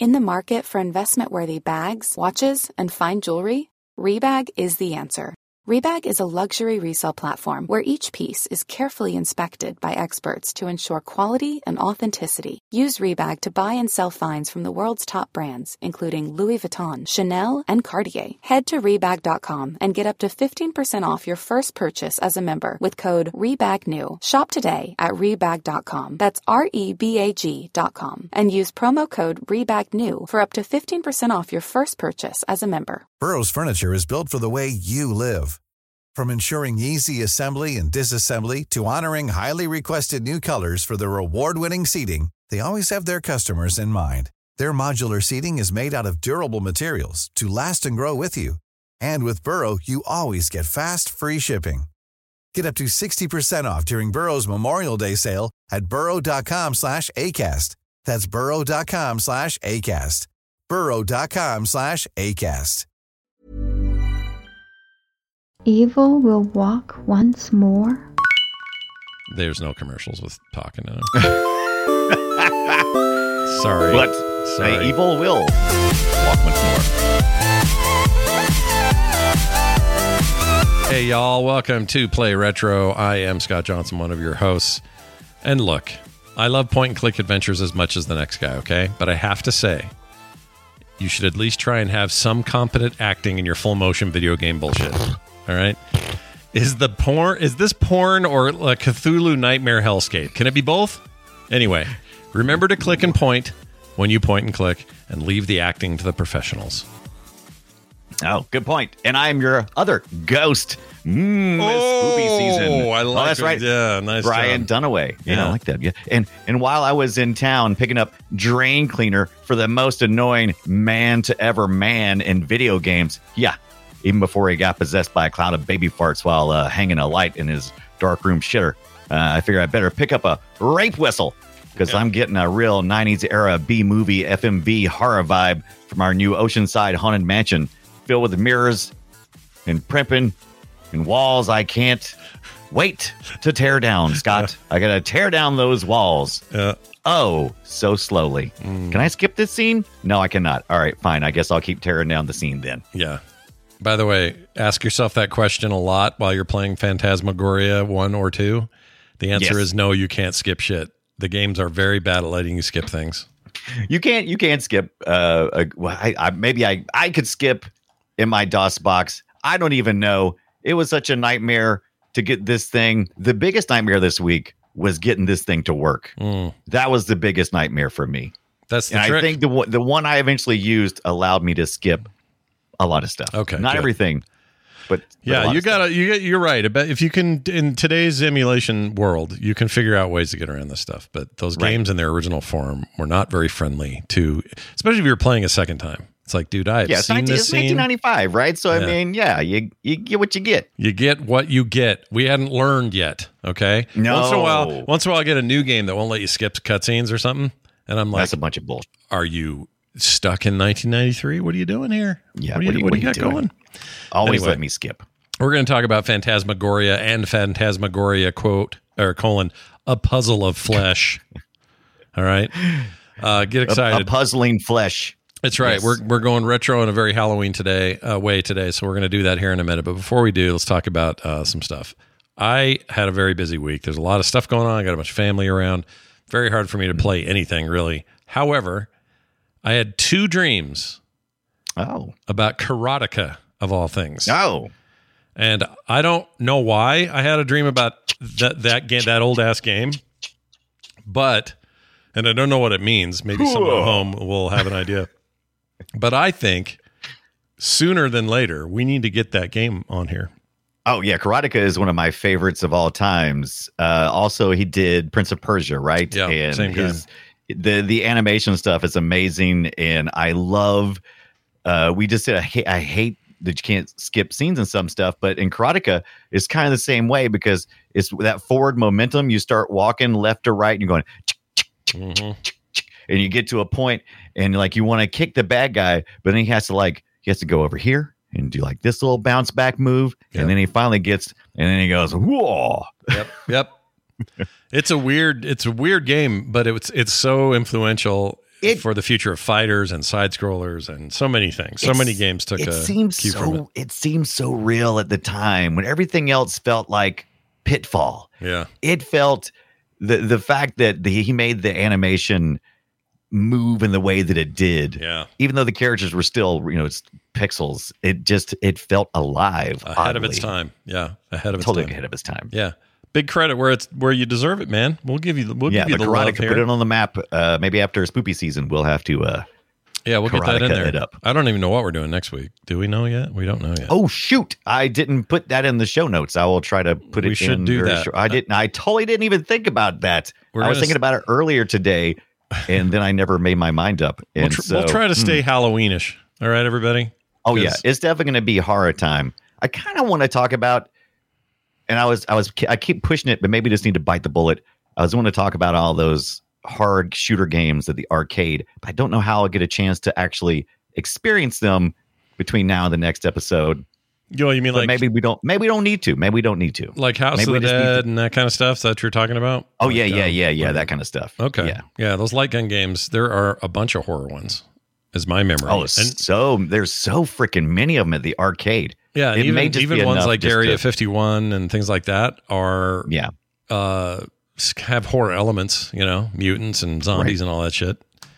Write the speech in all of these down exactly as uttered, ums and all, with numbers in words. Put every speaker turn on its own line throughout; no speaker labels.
In the market for investment-worthy bags, watches, and fine jewelry, Rebag is the answer. Rebag is a luxury resale platform where each piece is carefully inspected by experts to ensure quality and authenticity. Use Rebag to buy and sell finds from the world's top brands, including Louis Vuitton, Chanel, and Cartier. Head to Rebag dot com and get up to fifteen percent off your first purchase as a member with code REBAGNEW. Shop today at Rebag dot com. That's R E B A G dot com. And use promo code REBAGNEW for up to fifteen percent off your first purchase as a member.
Burrow's furniture is built for the way you live. From ensuring easy assembly and disassembly to honoring highly requested new colors for their award-winning seating, they always have their customers in mind. Their modular seating is made out of durable materials to last and grow with you. And with Burrow, you always get fast, free shipping. Get up to sixty percent off during Burrow's Memorial Day sale at burrow dot com slash ACAST. That's burrow dot com slash ACAST. burrow dot com slash ACAST.
Evil will walk once more.
There's no commercials with talking in them. Sorry.
What?
Sorry.
Hey, evil will walk once more.
Hey, y'all. Welcome to Play Retro. I am Scott Johnson, one of your hosts. And look, I love point-and-click adventures as much as the next guy, okay? But I have to say, you should at least try and have some competent acting in your full-motion video game bullshit. All right. Is the porn? Is this porn or a Cthulhu nightmare hellscape? Can it be both? Anyway, remember to click and point when you point and click, and leave the acting to the professionals.
Oh, good point. And I'm your other ghost. Mm, oh, spooky season.
I like
oh, that's
it.
Right.
Yeah, nice
Brian
job.
Dunaway. Yeah,
Yeah.
I like that. Yeah. And and while I was in town picking up drain cleaner for the most annoying man to ever man in video games, yeah. Even before he got possessed by a cloud of baby farts while uh, hanging a light in his dark room shitter, uh, I figured I better pick up a rape whistle because
Yeah.
I'm getting a real nineties era B-movie F M V horror vibe from our new Oceanside haunted mansion filled with mirrors and primping and walls I can't wait to tear down, Scott. I got to tear down those walls.
Yeah.
Oh, so slowly.
Mm.
Can I skip this scene? No, I cannot. All right, fine. I guess I'll keep tearing down the scene then.
Yeah. By the way, ask yourself that question a lot while you're playing Phantasmagoria one or two. The answer
Yes.
is no, you can't skip shit. The games are very bad at letting you skip things.
You can't. You can't skip. Uh, a, well, I, I, maybe I. I could skip in my DOS box. I don't even know. It was such a nightmare to get this thing. The biggest nightmare this week was getting this thing to work.
Mm.
That was the biggest nightmare for me.
That's the
and
trick.
I think the one- the one I eventually used allowed me to skip a lot of stuff.
Okay,
not
good.
everything, but, but a
Yeah,
lot
you
of stuff.
gotta. You get. You're right. But if you can, in today's emulation world, you can figure out ways to get around this stuff. But those
Right.
games in their original form were not very friendly to, especially if you're playing a second time. It's like, dude, I've
Yeah, it's,
seen
nineteen,
this
it's
scene.
nineteen ninety-five, right? So
Yeah.
I mean, yeah, you you get what you get.
You get what you get. We hadn't learned yet. Okay.
No.
Once in a while, once in a while, I get a new game that won't let you skip cutscenes or something, and I'm like,
That's a bunch of bullshit.
are you stuck in nineteen ninety-three? What are you doing here?
Yeah,
What do you,
what are you-
what do
what
you
are
got
you doing?
going?
Always
Anyway.
let me skip.
We're going to talk about Phantasmagoria and Phantasmagoria quote or colon a puzzle of flesh. All right, uh, get
A,
excited.
a puzzling flesh.
That's right.
Yes.
We're we're going retro in a very Halloween today uh, way today, so we're going to do that here in a minute. But before we do, let's talk about uh, some stuff. I had a very busy week. There's a lot of stuff going on. I got a bunch of family around. Very hard for me to play anything really. However, I had two dreams
Oh,
about Karateka of all things.
oh,
And I don't know why I had a dream about that that game, that old ass game, but and I don't know what it means. Maybe someone at home will have an idea. But I think sooner than later we need to get that game on here.
oh, yeah. Karateka is one of my favorites of all times. Uh, also, he did Prince of Persia, right?
Yeah,
and
same guy.
his the the animation stuff is amazing, and I love. Uh, we just said I hate, I hate that you can't skip scenes and some stuff, but in Karateka, it's kind of the same way because it's that forward momentum. You start walking left to right, and you're going,
Mhm.
and you get to a point, and like you want to kick the bad guy, but then he has to like he has to go over here and do like this little bounce back move,
Yep.
and then he finally gets, and then he goes, whoa.
Yep. Yep. It's a weird it's a weird game, but it's it's so influential
It-
for the future of fighters and side scrollers and so many things. So
It's-
many games took
it
a
seems
cue from it.
so it seems so real at the time when everything else felt like Pitfall.
Yeah.
It felt the the fact that the, he made the animation move in the way that it did.
Yeah.
Even though the characters were still, you know, it's pixels, it just it felt alive.
Ahead of its
oddly.
time. Yeah. Ahead of its
Totally
time.
ahead of its time.
Yeah. Big credit where it's where you deserve it, man. We'll give you the we'll
Yeah,
give you
the
the love
Karateka
here.
put it on the map. Uh, maybe after spoopy season, we'll have to. Uh,
Yeah, we'll get that in
Karateka
there.
it up.
I don't even know what we're doing next week. Do we know yet? We don't know yet.
oh shoot! I didn't put that in the show notes. I will try to put
We
it.
should
in
do
very
that.
short- I didn't. I totally didn't even think about that.
We're
I was
gonna
thinking
s-
about it earlier today, and then I never made my mind up. And
we'll, tr-
so,
we'll try to
hmm.
stay Halloweenish. All right, everybody.
Oh yeah,
'Cause-
it's definitely going to be horror time. I kind of want to talk about, and I was, I was, I keep pushing it, but maybe just need to bite the bullet. I was going to talk about all those hard shooter games at the arcade, but I don't know how I'll get a chance to actually experience them between now and the next episode.
You know, you mean
But
like
maybe we don't. Maybe we don't need to. Maybe we don't need to.
like House
maybe we
of the
just need
Dead
to-
and that kind of stuff? Is that what you're talking about?
Oh yeah,
Like,
yeah,
uh,
yeah, yeah. That kind of stuff.
Okay.
Yeah.
Yeah, those light gun games, there are a bunch of horror ones, is my memory.
Oh,
and
so there's so freaking many of them at the arcade.
yeah, and
it may
even,
just
even
be
ones
enough
like
just
Area
to-
fifty-one and things like that are
Yeah.
uh s- have horror elements, you know, mutants and zombies and all that shit.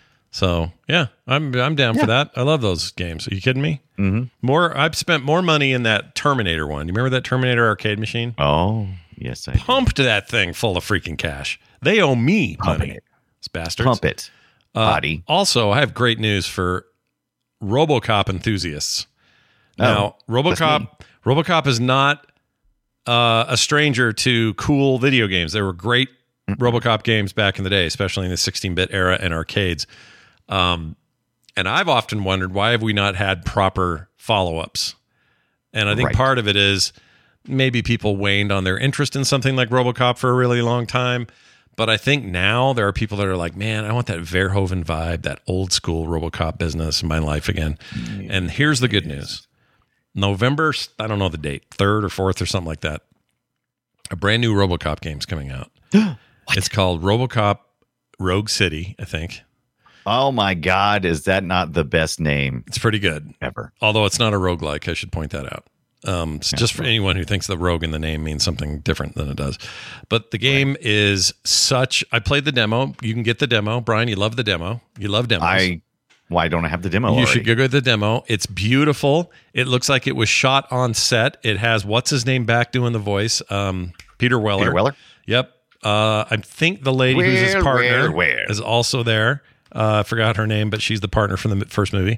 So yeah, I'm I'm down for that. I love those games. Are you kidding me?
Mm-hmm.
More, I've spent more money in that Terminator one. You remember that Terminator arcade machine?
Oh yes, I do.
Pumped that thing full of freaking cash. They owe me
Pumping
money.
it.
These bastards.
Pump it,
Uh,
body.
Also, I have great news for RoboCop enthusiasts. Now,
Oh, that's
RoboCop
me.
RoboCop is not uh, a stranger to cool video games. There were great RoboCop games back in the day, especially in the sixteen-bit era and arcades. Um, and I've often wondered, why have we not had proper follow-ups? And I think
Right.
part of it is maybe people waned on their interest in something like RoboCop for a really long time. But I think now there are people that are like, man, I want that Verhoeven vibe, that old school RoboCop business in my life again. And here's the good news. November, I don't know the date, third or fourth or something like that. A brand new RoboCop game's coming out. It's called RoboCop Rogue City, I think.
Oh my God, is that not the best name
It's pretty good.
ever?
Although it's not a roguelike, I should point that out. Um, it's just for anyone who thinks the rogue in the name means something different than it does. But the game is such. I played the demo. You can get the demo. Brian, you love the demo. You love demos.
I why don't I have the demo?
You
already?
should go get the demo. It's beautiful. It looks like it was shot on set. It has what's his name back doing the voice, um, Peter Weller.
Peter Weller.
Yep. Uh, I think the lady who's his
Well,
partner
well, well.
is also there. Uh, I forgot her name, but she's the partner from the first movie.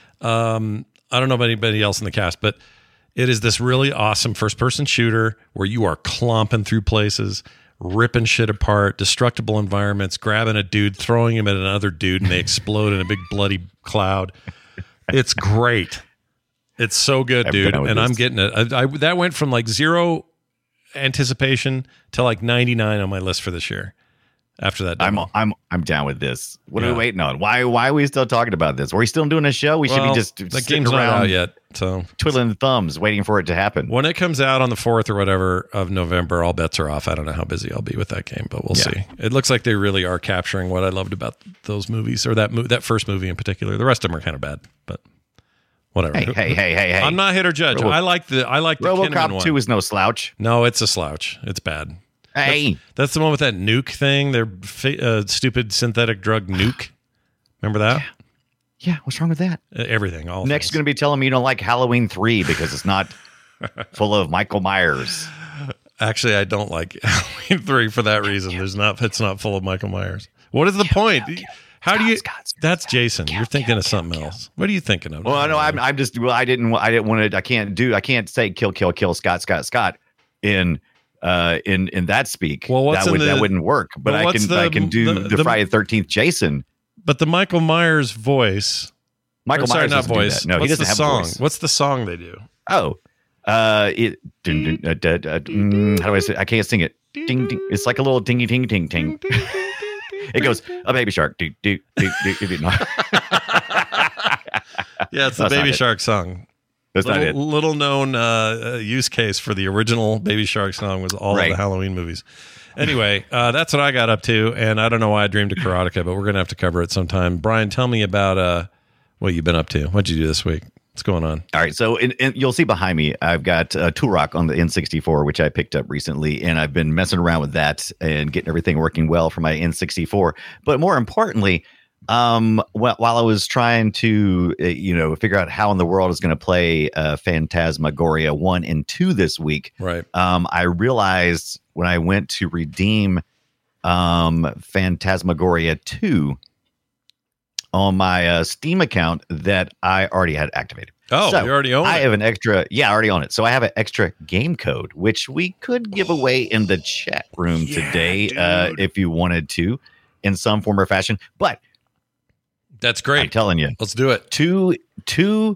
Um, I don't know about anybody else in the cast, but it is this really awesome first-person shooter where you are clomping through places, ripping shit apart, destructible environments, grabbing a dude, throwing him at another dude, and they explode in a big bloody cloud. It's great. It's so good,
I've
dude,
been out with
and I'm
this.
getting it. I, I, that went from like zero anticipation to like ninety-nine on my list for this year. After that,
I'm
demo.
I'm I'm down with this. What are
Yeah.
we waiting on? Why why are we still talking about this? Are we still doing a show? We should
Well,
be just
that
sitting
game's not
around
out yet, so
twiddling thumbs, waiting for it to happen.
when it comes out on the fourth or whatever of November, all bets are off. I don't know how busy I'll be with that game, but we'll
Yeah.
see. It looks like they really are capturing what I loved about those movies, or that mo- that first movie in particular. The rest of them are kind of bad, but whatever.
Hey hey hey hey hey!
I'm not hit or judge.
Robo-
I like the I like the Kinnaman
RoboCop
one.
two is no slouch.
No, it's a slouch. It's bad.
Hey,
That's the one with that nuke thing. Their fa- uh, stupid synthetic drug nuke. Remember that?
yeah. What's wrong with that?
Uh, Everything. All
Next,
things.
going to be telling me you don't like Halloween three because it's not full of Michael Myers.
Actually, I don't like Halloween three for that reason. There's not. It's not full of Michael Myers. What is the point? How do you?
Scott, Scott,
That's Jason. You're thinking of something else. What are you thinking of?
Well, no, I'm I'm just well, I didn't I didn't want to I can't do I can't say kill kill kill Scott Scott Scott in uh in in that speak.
Well, what's
that would
in the-
that wouldn't work. But
but
I
what's
can
the-
I can do
the-
the,
the-
Friday the thirteenth Jason.
But the Michael Myers voice.
Michael
or sorry,
Myers
not
doesn't do
voice.
that. No,
What's
he doesn't
the
have
song?
a voice.
What's the song they do?
Oh, uh, it. Dun, dun, uh, dun, uh, mm, how do I say? I can't sing it. Ding, ding. It's like a little dingy ting ting ting. It goes a baby shark. Do, do, do, do, do, do. No.
Yeah, it's the
That's not
Baby
it.
Shark song.
That's
little,
not it.
Little known uh, use case for the original Baby Shark song was all
Right.
of the Halloween movies. Anyway, uh, that's what I got up to, and I don't know why I dreamed of Karateka, but we're going to have to cover it sometime. Brian, tell me about uh, what you've been up to. What'd you do this week? What's going on?
All right, so in, in, you'll see behind me, I've got uh, Turok on the N sixty-four, which I picked up recently, and I've been messing around with that and getting everything working well for my N sixty-four. But more importantly, um, while, while I was trying to, uh, you know, figure out how in the world is going to play uh, Phantasmagoria one and two this week,
Right.
um, I realized when I went to redeem um, Phantasmagoria two on my uh, Steam account that I already had activated.
Oh,
So,
you already own
I
it.
have an extra, yeah, I already own it. So I have an extra game code, which we could give away in the chat room
Yeah,
today uh, if you wanted to in some form or fashion. But
That's
I'm
great.
telling you,
Let's do it.
two, two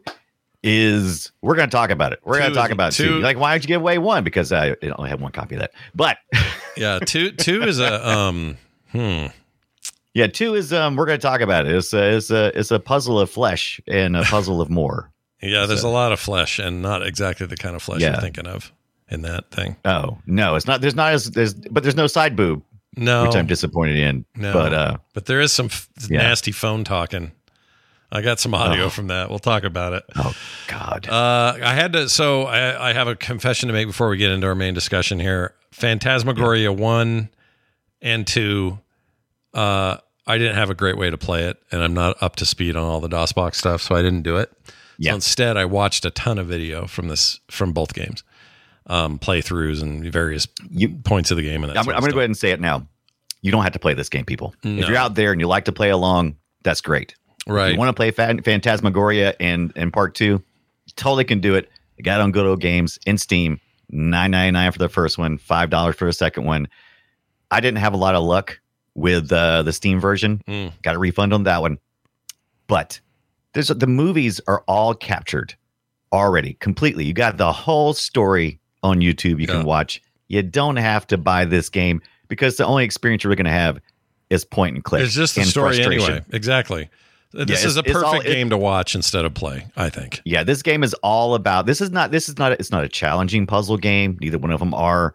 is, we're going to talk about it. We're going
Two
to talk
is-
about two.
two-
Like, why don't you give away one? Because I only have one copy of that. But
Yeah, two two is a um hmm.
yeah, two is, um, we're going to talk about it. It's a, it's a, it's a puzzle of flesh and a puzzle of more.
Yeah, there's
So-
a lot of flesh and not exactly the kind of flesh
Yeah.
you're thinking of in that thing.
Oh, no, it's not. There's not as, there's, but there's no side boob,
No.
which I'm disappointed in.
No.
But, uh,
But there is some f-
Yeah.
nasty phone talking. I got some audio
Oh.
from that. We'll talk about it.
oh, God.
Uh, I had to, so I, I have a confession to make before we get into our main discussion here. Phantasmagoria one and two, uh, I didn't have a great way to play it, and I'm not up to speed on all the DOSBox stuff, so I didn't do it.
Yeah.
So instead, I watched a ton of video from this from both games, um, playthroughs and various
You-
points of the game. And that
I'm,
sort
I'm
of
going to go
stuff.
ahead and say it now. You don't have to play this game, people.
No.
If you're out there and you like to play along, that's great. If
Right.
you want to play Phan- Phantasmagoria and, and part two, you totally can do it. I got it on Good Old Games in Steam, nine ninety-nine for the first one, five dollars for the second one. I didn't have a lot of luck with uh, the Steam version.
Mm.
Got a refund on that one. But there's the movies are all captured already completely. You got the whole story on YouTube you
Yeah.
can watch. You don't have to buy this game because the only experience you're going to have is point and click.
It's just the
and
story
frustration.
anyway. Exactly. This
Yeah,
is a
it's- it's
perfect
all- it-
game to watch instead of play, I think.
Yeah, this game is all about. This is not. This is not. It's not a challenging puzzle game. Neither one of them are.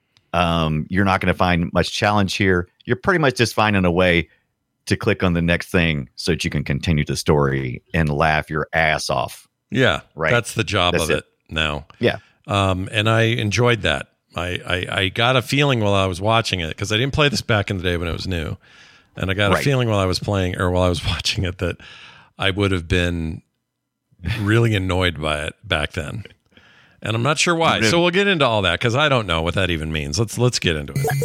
Um, you're not going to find much challenge here. You're pretty much just finding a way to click on the next thing so that you can continue the story and laugh your ass off.
Yeah,
Right.
That's the job
That's
of it,
it.
now.
Yeah.
Um, and I enjoyed that. I, I, I got a feeling while I was watching it, because I didn't play this back in the day when it was new. And I got a
Right.
feeling while I was playing or while I was watching it that I would have been really annoyed by it back then. And I'm not sure why. So we'll get into all that because I don't know what that even means. Let's let's get into it.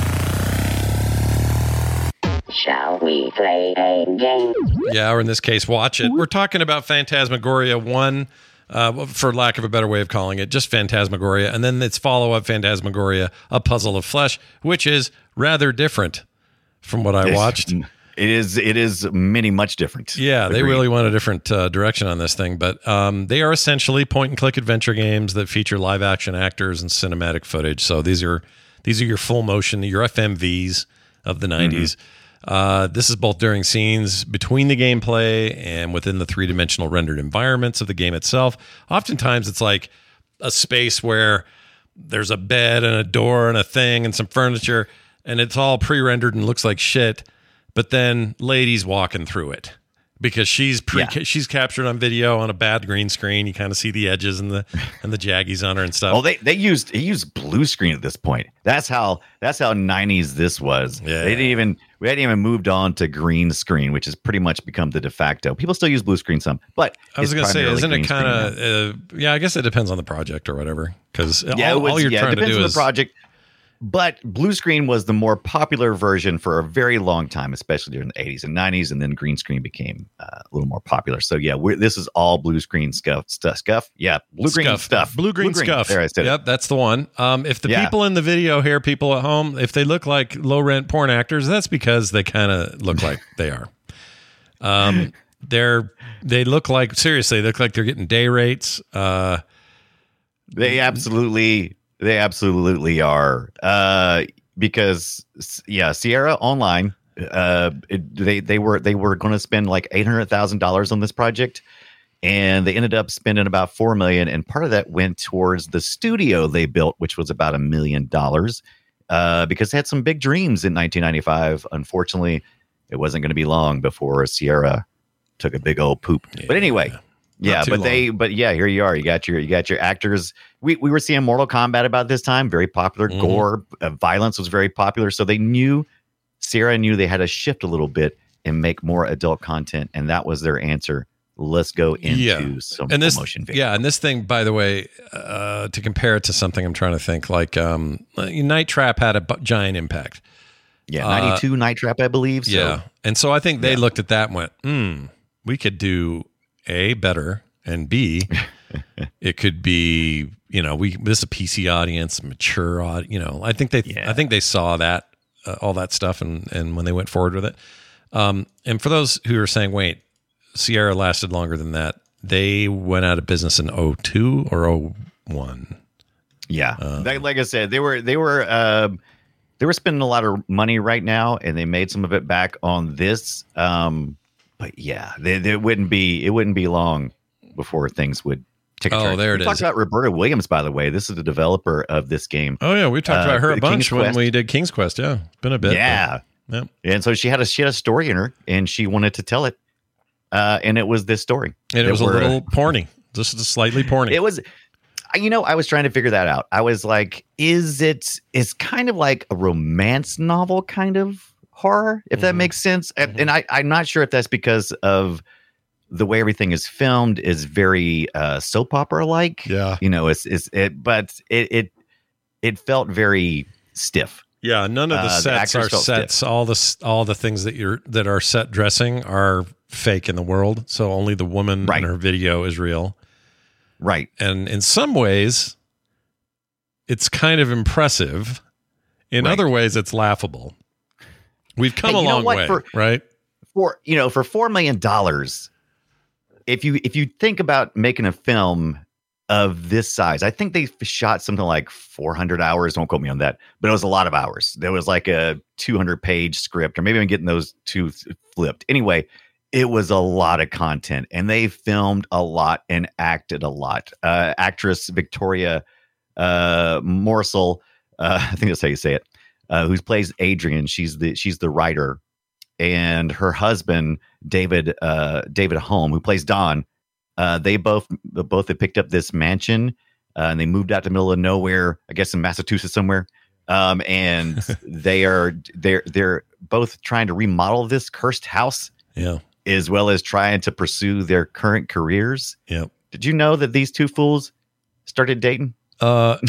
Shall we play a game?
Yeah, or in this case, watch it. We're talking about Phantasmagoria one, uh, for lack of a better way of calling it, just Phantasmagoria, and then its follow-up, Phantasmagoria, A Puzzle of Flesh, which is rather different from what I watched.
It is. It is many much different.
Yeah, they
Agreed.
really went a different uh, direction on this thing, but um, they are essentially point-and-click adventure games that feature live-action actors and cinematic footage. So these are these are your full motion, your F M Vs of the nineties. Uh, this is both during scenes between the gameplay and within the three-dimensional rendered environments of the game itself. Oftentimes, it's like a space where there's a bed and a door and a thing and some furniture, and it's all pre-rendered and looks like shit. But then ladies walking through it because she's pre
Yeah.
she's captured on video on a bad green screen. You kind of see the edges and the and the jaggies on her and stuff.
Oh, they they used he used blue screen at this point. That's how that's how nineties this was.
Yeah.
They didn't even we hadn't even moved on to green screen, which has pretty much become the de facto. People still use blue screen some, but
I was
it's
going to say,
primarily
isn't it
green screen
kind
now.
of? Uh, yeah, I guess it depends on the project or whatever. Because
Yeah,
all,
it was-
all you're
yeah, it
trying to
depends
do
on
is
the project. But blue screen was the more popular version for a very long time, especially during the eighties and nineties, and then green screen became uh, a little more popular. So yeah, we're, this is all blue screen stuff. Stuff, scuff. Yeah, blue green
scuff.
stuff.
Blue green scuff.
There, I said
Yep,
it.
that's the one. Um, if the
Yeah.
people in the video here, people at home, if they look like low rent porn actors, that's because they kind of look like they are. Um, they're they look like seriously, they look like they're getting day rates. Uh,
They absolutely, they absolutely are. Uh, because yeah, Sierra Online, uh, it, they they were they were going to spend like eight hundred thousand dollars on this project, and they ended up spending about four million, and part of that went towards the studio they built, which was about a million dollars, uh, because they had some big dreams in nineteen ninety-five. Unfortunately, it wasn't going to be long before Sierra took a big old poop. Yeah. But anyway, yeah, but long. they, but yeah, here you are. You got your, you got your actors. We we were seeing Mortal Kombat about this time, very popular. Mm-hmm. Gore, uh, violence was very popular, so they knew Sierra knew they had to shift a little bit and make more adult content, and that was their answer. Let's go into
yeah.
some
and this,
motion video.
Yeah, and this thing, by the way, uh, to compare it to something, I'm trying to think, like um, Night Trap had a b- giant impact.
Yeah, ninety-two uh, Night Trap, I believe. So.
Yeah, and so I think they
yeah.
looked at that and went, hmm, we could do A, better, and B, it could be, you know, we this is a P C audience, mature audience, you know, I think they, yeah. I think they saw that, uh, all that stuff, and, and when they went forward with it. Um, and for those who are saying, wait, Sierra lasted longer than that, they went out of business in oh two or oh one.
Yeah, um, like, like I said, they were they were uh, they were spending a lot of money right now, and they made some of it back on this. Um, but yeah, they, they wouldn't be it wouldn't be long before things would take a
oh,
turn.
there
we
it
talked
is.
about Roberta Williams, by the way. This is the developer of this game.
Oh yeah, we talked uh, about her a bunch
King's
when
Quest.
we did King's Quest. Yeah, it's been a bit.
Yeah,
but, yeah.
And so she had a she had a story in her, and she wanted to tell it. Uh, and it was this story.
And it was a little porny, just slightly porny.
It was, you know, I was trying to figure that out. I was like, is it, it's kind of like a romance novel kind of horror, if mm-hmm. that makes sense. Mm-hmm. And I, I'm not sure if that's because of the way everything is filmed is very uh, soap opera like.
Yeah.
You know, it's, it's, it, but it, it, it felt very stiff.
Yeah, none of the
uh,
sets
the
are sets.
Stiff.
All the all the things that you're that are set dressing are fake in the world. So only the woman
right.
in her video is real.
Right.
And in some ways, it's kind of impressive. In
right.
other ways, it's laughable. We've come
hey,
a long way,
for,
right?
For you know, for four million dollars, if you if you think about making a film of this size, I think they shot something like four hundred hours. Don't quote me on that, but it was a lot of hours. There was like a two hundred page script, or maybe I'm getting those two flipped. Anyway, it was a lot of content, and they filmed a lot and acted a lot. Uh, actress Victoria uh, Morsel, uh, I think that's how you say it, uh, who plays Adrian. She's the she's the writer, and her husband David uh, David Holm, who plays Don. Uh, they both both had picked up this mansion, uh, and they moved out to the middle of nowhere, I guess in Massachusetts somewhere. Um, and they are they're they're both trying to remodel this cursed house,
yeah,
as well as trying to pursue their current careers.
Yeah. Did
you know that these two fools started dating?
Uh,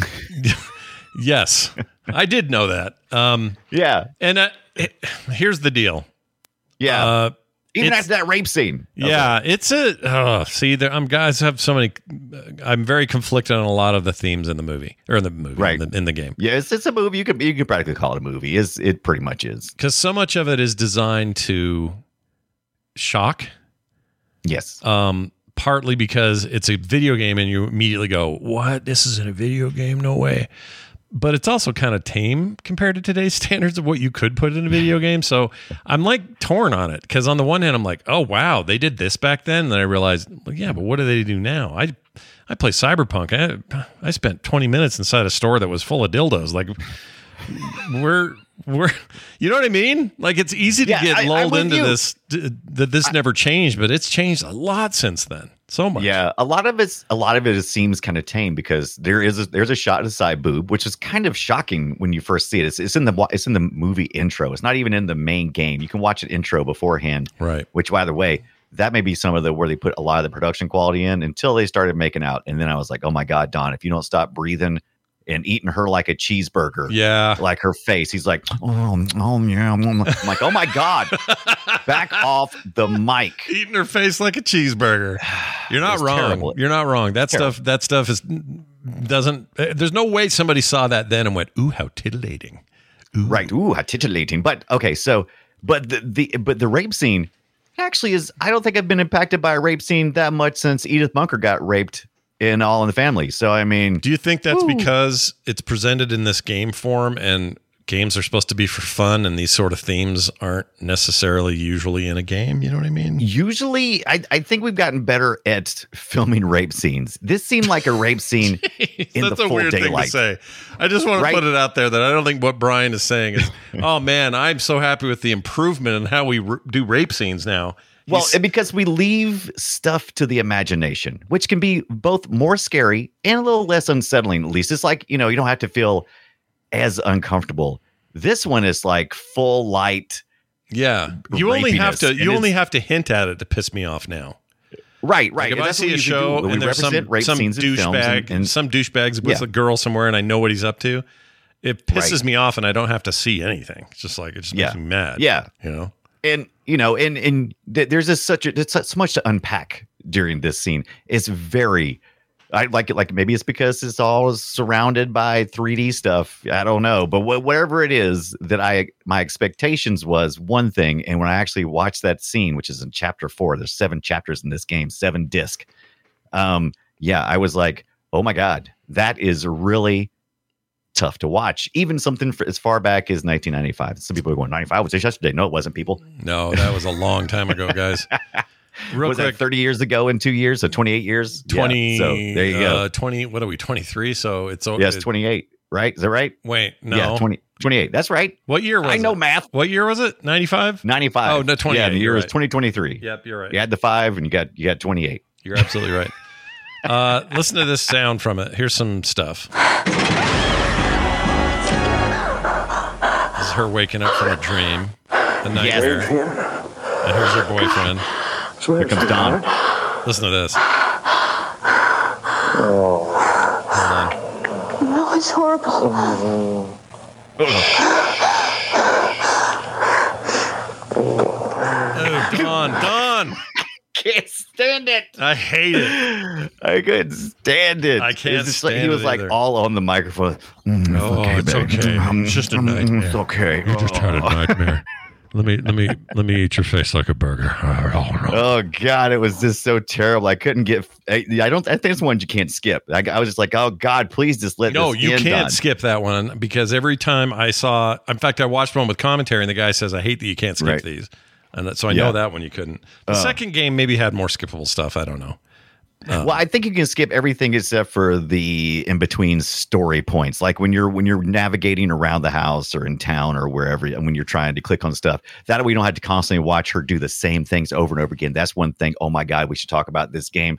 yes, I did know that. Um,
yeah,
and uh, it, here's the deal.
Yeah.
Uh,
Even
it's,
after that rape scene.
Yeah, okay. it's a oh, see there. I'm guys have so many. I'm very conflicted on a lot of the themes in the movie or in the movie,
right?
In the, in the game.
Yeah, it's, it's a movie. You could you could practically call it a movie. Is it pretty much is
because so much of it is designed to shock.
Yes.
Um, partly because it's a video game, and you immediately go, "What? This isn't a video game? No way." But it's also kind of tame compared to today's standards of what you could put in a video game. So I'm like torn on it because on the one hand, I'm like, oh, wow, they did this back then. And then I realized, well, yeah, but what do they do now? I I play Cyberpunk. I, I spent twenty minutes inside a store that was full of dildos. Like we're, we're, you know what I mean? Like it's easy to
yeah,
get
I,
lulled into
you.
this, that this I, never changed, but it's changed a lot since then. So much.
Yeah, a lot of it's a lot of it seems kind of tame because there is a, there's a shot of the side boob, which is kind of shocking when you first see it. It's, it's in the it's in the movie intro. It's not even in the main game. You can watch an intro beforehand,
right?
Which, by the way, that may be some of the where they put a lot of the production quality in until they started making out, and then I was like, oh my god, Don, if you don't stop breathing and eating her like a cheeseburger,
yeah,
like her face, he's like, oh, oh yeah, I'm like, oh my god, back off the mic,
eating her face like a cheeseburger. You're not wrong.
Terrible.
You're not wrong. That
terrible.
stuff. That stuff is doesn't. There's no way somebody saw that then and went, "Ooh, how titillating." Ooh.
Right. Ooh, how titillating. But okay, so but the, the but the rape scene actually is. I don't think I've been impacted by a rape scene that much since Edith Bunker got raped in All in the Family. So I mean,
do you think that's
ooh.
because it's presented in this game form and games are supposed to be for fun, and these sort of themes aren't necessarily usually in a game. You know what I mean?
Usually, I, I think we've gotten better at filming rape scenes. This seemed like a rape scene
Jeez,
in the
that's a
full
weird
daylight.
thing to say. I just want
Right?
to put it out there that I don't think what Brian is saying is, oh man, I'm so happy with the improvement in how we r- do rape scenes now.
Well,
He's-
and because we leave stuff to the imagination, which can be both more scary and a little less unsettling. At least it's like, you know, you don't have to feel as uncomfortable. This one is like full light.
yeah, you only have
rapiness,
to
and
you only
it's-
have to hint at it to piss me off now.
Right, right.
Like if
And
I
that's what
see
we
a
usually do
show
when we
and there's some
represent rape
some
scenes in films
douchebag
and, and
some douchebags with
Yeah.
a girl somewhere, and I know what he's up to, it pisses
Right.
me off, and I don't have to see anything. It's just like it just makes
Yeah.
me mad.
Yeah.
you know.
and you know, and and th- there's just such a there's so much to unpack during this scene. It's very, I like it. Like maybe it's because it's all surrounded by three D stuff. I don't know, but wh- whatever it is that I my expectations was one thing, and when I actually watched that scene, which is in chapter four, there's seven chapters in this game, seven disc. Um, yeah, I was like, oh my god, that is really tough to watch. Even something for, as far back as nineteen ninety-five. Some people are going, ninety-five was just yesterday. No, it wasn't, people.
No, that was a long time ago, guys. Real
was
quick,
that thirty years ago in two years? So twenty-eight years? Yeah,
twenty.
so there you go.
Uh, twenty. What are we? Twenty-three. So it's
Yes,
it-
twenty-eight, right? Is that right?
Wait, no.
Yeah, twenty, twenty-eight. That's right.
What year was
I
it?
know math.
What year was it? ninety-five.
ninety-five.
Oh, no, twenty-eight,
Yeah, the year
you're
was
right.
twenty twenty-three.
Yep, you're right.
You had the five and you got you got twenty-eight.
You're absolutely right. Uh, listen to this sound from it. Here's some stuff. This is her waking up from a dream, a nightmare. And here's her boyfriend.
Here comes Don.
Listen to this. Hold on.
No, it's horrible.
Oh, Don, Don.
Can't stand it.
I hate it.
I couldn't stand it.
I can't
It's just like,
stand
he was
it
like
either.
all on the microphone. Mm,
Oh, it's
babe.
okay.
Mm,
It's just a
mm,
nightmare.
It's okay.
You just had a nightmare. Let me let me let me eat your face like a burger.
Oh God, it was just so terrible. I couldn't get. I, I don't. I think it's one you can't skip. I, I was just like, oh God, please just let.
No,
this
you
end
can't
on.
skip that one because every time I saw, in fact, I watched one with commentary, and the guy says, "I hate that you can't skip
Right.
these," and that, so I
Yeah.
know that one you couldn't. The
Uh.
second game maybe had more skippable stuff. I don't know.
Well, I think you can skip everything except for the in between story points. Like when you're when you're navigating around the house or in town or wherever, and when you're trying to click on stuff, that way you don't have to constantly watch her do the same things over and over again. That's one thing. Oh my God, we should talk about this game.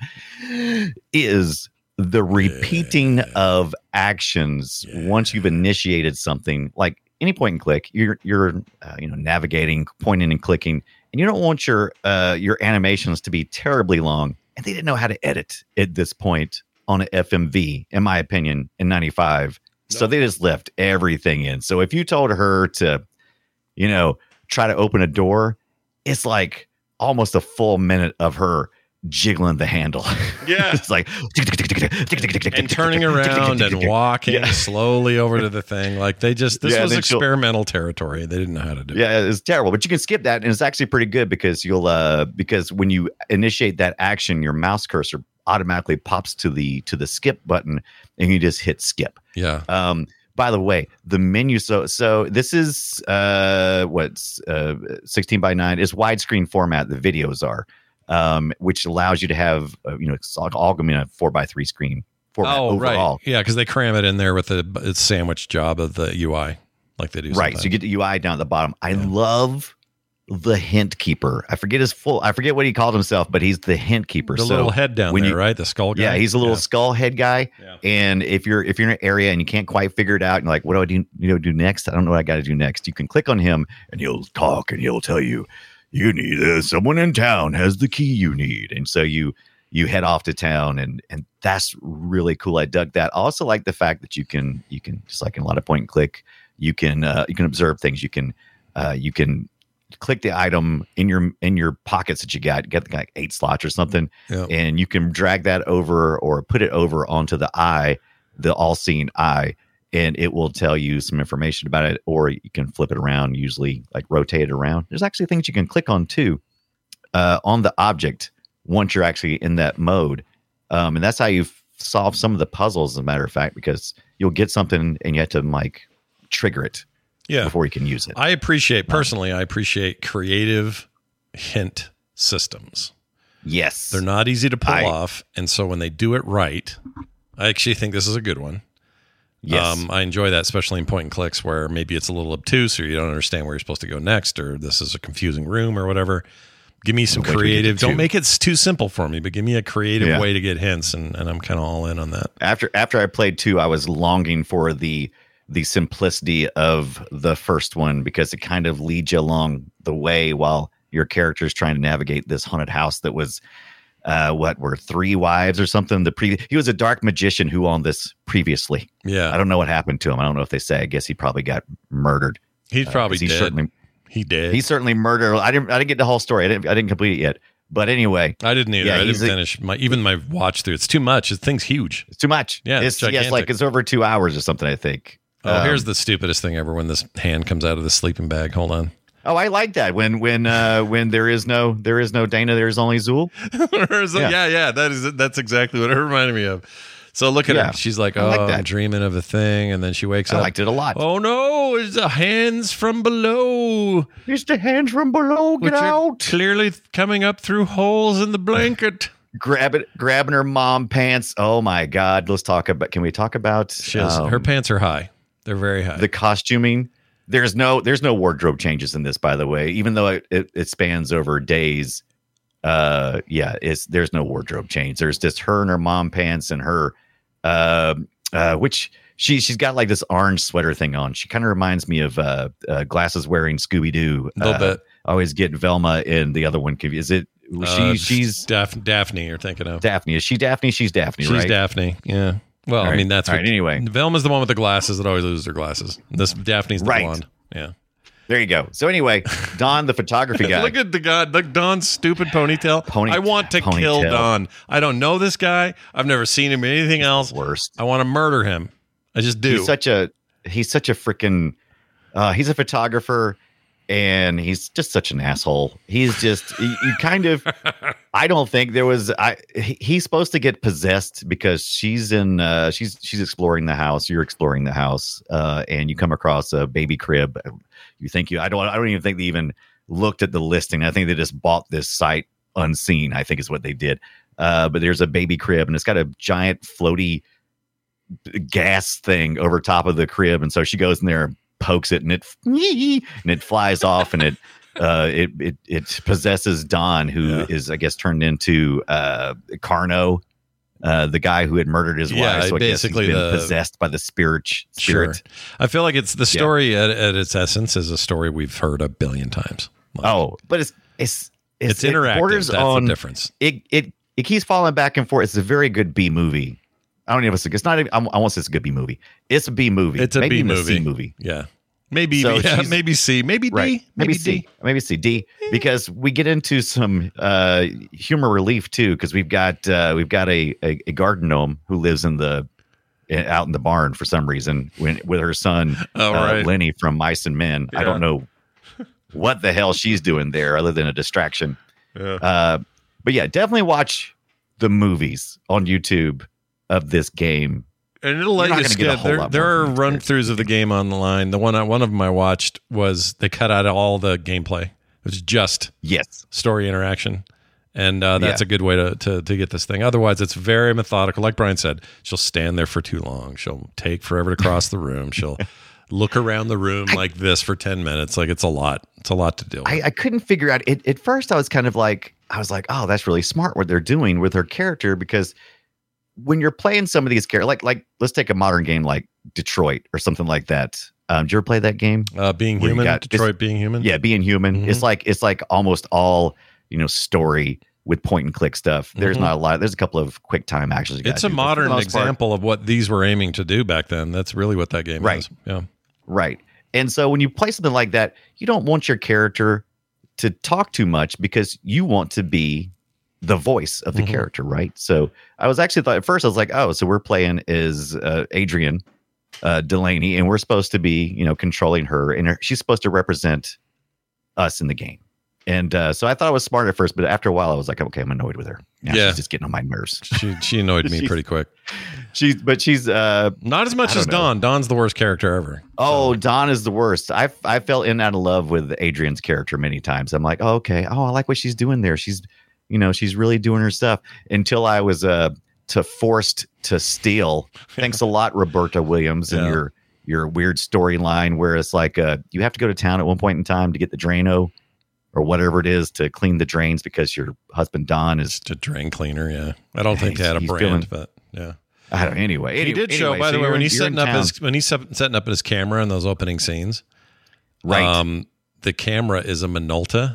Is the repeating of actions once you've initiated something, like any point and click, you're you're uh, you know navigating, pointing and clicking, and you don't want your uh, your animations to be terribly long. And they didn't know how to edit at this point on an F M V, in my opinion, in ninety-five. So they just left everything in. So if you told her to, you know, try to open a door, it's like almost a full minute of her jiggling the handle.
Yeah.
It's like
And turning around and walking
Yeah.
slowly over to the thing, like they just this
Yeah,
was
then she'll-
experimental territory. They didn't know how to do. it.
Yeah, it's terrible, but you can skip that, and it's actually pretty good because you'll uh because when you initiate that action, your mouse cursor automatically pops to the to the skip button, and you just hit skip.
Yeah.
Um, by the way, the menu. So so this is uh what's uh sixteen by nine is widescreen format. The videos are, um, which allows you to have uh, you know it's all, all going to be a four by three screen format
Oh,
overall.
right. Yeah, because they cram it in there with the it's sandwich job of the U I, like they do.
Right. So you
sometimes.
get the U I down at the bottom. I love the hint keeper. I forget his full. I forget what he called himself, but he's the hint keeper.
the
so
little head down
when
there,
you-
right? The skull guy.
Yeah, he's a little
Yeah.
skull head guy.
Yeah.
And if you're if you're in an area and you can't quite figure it out, and you're like, what do I do? You know, do next? I don't know what I got to do next. You can click on him, and he'll talk, and he'll tell you, you need uh, someone in town has the key you need, and so you you head off to town, and and that's really cool. I dug that. I also like the fact that you can you can just like in a lot of point and click, you can uh, you can observe things. You can uh, you can click the item in your in your pockets that you got. You got like eight slots or something,
Yeah.
and you can drag that over or put it over onto the eye, the all-seeing eye, and it will tell you some information about it. Or you can flip it around, usually like rotate it around. There's actually things you can click on too uh, on the object once you're actually in that mode, um, and that's how you f- solve some of the puzzles. As a matter of fact, because you'll get something and you have to like trigger it.
Yeah.
before you can use it.
I appreciate, personally, I appreciate creative hint systems.
Yes.
They're not easy to pull
I-
off. And so when they do it right, I actually think this is a good one.
Yes.
Um, I enjoy that, especially in point and clicks where maybe it's a little obtuse or you don't understand where you're supposed to go next or this is a confusing room or whatever. Give me some
Wait till we get
creative.
to
Don't
two.
make it too simple for me, but give me a creative
Yeah.
way to get hints, and, and I'm kind of all in on that.
after after I played two, I was longing for the the simplicity of the first one because it kind of leads you along the way while your character is trying to navigate this haunted house that was uh, what were three wives or something. The pre he was a dark magician who owned this previously.
Yeah.
I don't know what happened to him. I don't know if they say. I guess he probably got murdered.
He's
Uh,
probably
'cause he
dead.
certainly
he did.
he certainly murdered. I didn't I didn't get the whole story. I didn't I didn't complete it yet. But anyway,
I didn't either.
Yeah,
I didn't
he's a-
finish my even my watch through. It's too much. The thing's huge.
it's too much.
Yeah,
it's
it's
yes, like
gigantic.
it's over two hours or something. I think.
Oh,
Um,
here's the stupidest thing ever when this hand comes out of the sleeping bag. Hold on.
Oh, I like that when when uh, when there is no there is no Dana, there is only Zool.
There's a-
Yeah.
yeah. yeah, That is that's exactly what it reminded me of. So look at
Yeah,
her. She's like,
I
"Oh,
like
I'm
that.
dreaming of a thing," and then she wakes
I
up.
liked it a lot.
Oh no! It's the hands from below,
It's the hands from below. Get
which are
out!
clearly coming up through holes in the blanket.
Grab it, grabbing her mom pants. Oh my God! Let's talk about. Can we talk about
She has,
um,
her pants are high. They're very high.
the costuming? There's no there's no wardrobe changes in this, by the way. Even though it, it, it spans over days. Uh, yeah, it's there's no wardrobe change. There's just her and her mom pants and her, uh, uh, which she she's got like this orange sweater thing on. She kind of reminds me of uh, uh glasses wearing Scooby Doo.
A little
uh,
bit.
I always get Velma in the other one. Is it she?
Uh,
she's
Daph- Daphne. You're thinking of.
Daphne. Is she Daphne? She's Daphne,
She's
right?
Daphne. Yeah. Well,
All
I
right.
mean, that's
All
what.
right, anyway.
Velma's the one with the glasses that always loses her glasses. This Daphne's the
Right.
blonde. Yeah.
There you go. So anyway, Don, the photography guy.
Look at the guy, look Don's stupid ponytail.
Pony-
I want to
ponytail.
kill Don. I don't know this guy. I've never seen him in anything else.
Worst.
I want to murder him. I just do.
He's such a he's such a freaking uh, he's a photographer and he's just such an asshole. He's just you, you kind of I don't think there was I he, he's supposed to get possessed because she's in uh, she's she's exploring the house. You're exploring the house uh, and you come across a baby crib. You think you I don't I don't even think they even looked at the listing. I think they just bought this site unseen. I think is what they did. Uh, but there's a baby crib and it's got a giant floaty gas thing over top of the crib, and so she goes in there and pokes it, and it and it flies off, and it uh, it it it possesses Don, who is
Yeah.
I guess turned into uh, Carno, uh, the guy who had murdered his
Yeah,
wife. So I guess he's
basically
been
the-
possessed by the spirit.
Sure.
Spirit.
I feel like it's the story at, at its essence is a story we've heard a billion times. Like,
Oh, but it's it's
it's,
it
interactive.
borders
That's
on
the difference.
it it it keeps falling back and forth. It's a very good B movie. I don't even. It's not. Even, I won't say it's a good B movie. It's a B movie.
It's a
Maybe
B
even
movie.
C movie.
Yeah. Maybe
So
yeah,
she's-
maybe C, maybe D,
Right.
maybe,
Maybe
D.
C. Maybe C. D. Because we get into some uh, humor relief too. Because we've got uh, we've got a, a a garden gnome who lives in the in- out in the barn for some reason when, with her son
Oh,
uh,
right.
Lenny from Mice and Men. I
Yeah.
don't know what the hell she's doing there other than a distraction.
Yeah.
Uh, but yeah, definitely watch the movies on YouTube of this game.
And it'll let
You're not
you
gonna get a
skip.
whole
There,
lot
there
more
are
from
run
this
throughs of the game on the line. The one I, one of them I watched was they cut out all the gameplay. It was just
Yes.
story interaction, and uh, that's
Yeah.
a good way to, to to get this thing. Otherwise, it's very methodical. Like Brian said, she'll stand there for too long. She'll take forever to cross the room. She'll look around the room like this for ten minutes. Like it's a lot. It's a lot to deal with.
I, I couldn't figure out it. At first, I was kind of like, I was like, oh, that's really smart what they're doing with her character, because when you're playing some of these characters, like, like let's take a modern game like Detroit or something like that. Um, did you ever play that game?
uh, being
where you
human,
got-
Detroit being human.
Yeah, being human.
Mhm.
It's like it's like almost all you know story with point and click stuff. There's
Mhm.
not a lot. There's a couple of quick time actions. you
It's
gotta
a
do, but for the
modern
most part-
example of what these were aiming to do back then. That's really what that game
Right.
is. Yeah.
Right. And so when you play something like that, you don't want your character to talk too much because you want to be the voice of the
Mhm.
character, right? So I was actually thought at first I was like, oh, so we're playing as uh, Adrian uh, Delaney, and we're supposed to be, you know, controlling her, and her, she's supposed to represent us in the game. And uh, so I thought it was smart at first, but after a while I was like, okay, I'm annoyed with her. Now
Yeah.
she's just getting on my nerves.
She she annoyed me
She's-
pretty quick.
she's but she's uh
not as much as
know.
Dawn. Dawn's the worst character ever.
Oh, so. Dawn is the worst. I I fell in and out of love with Adrian's character many times. I'm like, oh, okay. Oh, I like what she's doing there. She's, you know, she's really doing her stuff. Until I was uh to forced to steal. Thanks a lot, Roberta Williams, and yeah. your your weird storyline where it's like uh you have to go to town at one point in time to get the Drano or whatever it is to clean the drains because your husband Don is
just a drain cleaner. Yeah, I don't think they had a brand, feeling, but yeah.
I don't. Anyway,
he
any,
did show.
anyway,
by
so
the way, when
in,
he's setting up
town.
his when he's setting up his camera in those opening scenes,
right?
Um, the camera is a Minolta,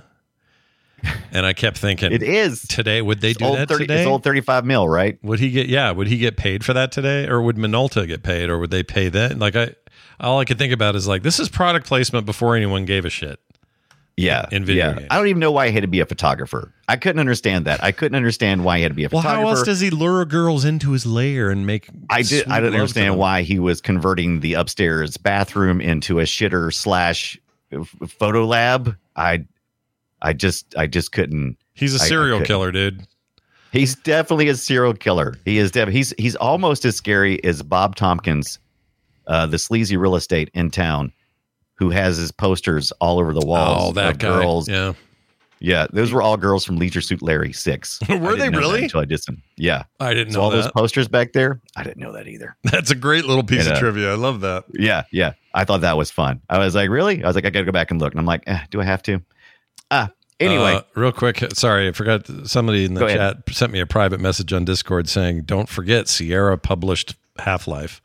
and I kept thinking,
it is
today. Would they
it's
do that
thirty,
today?
It's old thirty-five mil, right?
Would he get? Yeah, would he get paid for that today, or would Minolta get paid, or would they pay that? Like I, all I could think about is like this is product placement before anyone gave a shit.
Yeah,
in video
yeah.
games.
I don't even know why he had to be a photographer. I couldn't understand that. I couldn't understand why he had to be a
well,
photographer.
Well, how else does he lure girls into his lair and make?
I did. I didn't understand why he was converting the upstairs bathroom into a shitter slash photo lab. I, I just, I just couldn't.
He's a serial killer, dude.
He's definitely a serial killer. He is. Def- he's he's almost as scary as Bob Tompkins, uh, the sleazy real estate in town, who has his posters all over the walls.
Oh, that
of
guy.
Girls.
Yeah.
Yeah. Those were all girls from Leisure Suit Larry six.
Were they really?
Until I did some. Yeah.
I didn't
so
know
all
that.
those posters back there. I didn't know that either.
That's a great little piece
and, uh,
of trivia. I love that.
Yeah. Yeah. I thought that was fun. I was like, really? I was like, I got to go back and look. And I'm like, eh, do I have to? Ah, anyway.
Uh, real quick. Sorry. I forgot. Somebody in the
Go
chat
ahead.
sent me a private message on Discord saying, don't forget Sierra published Half-Life.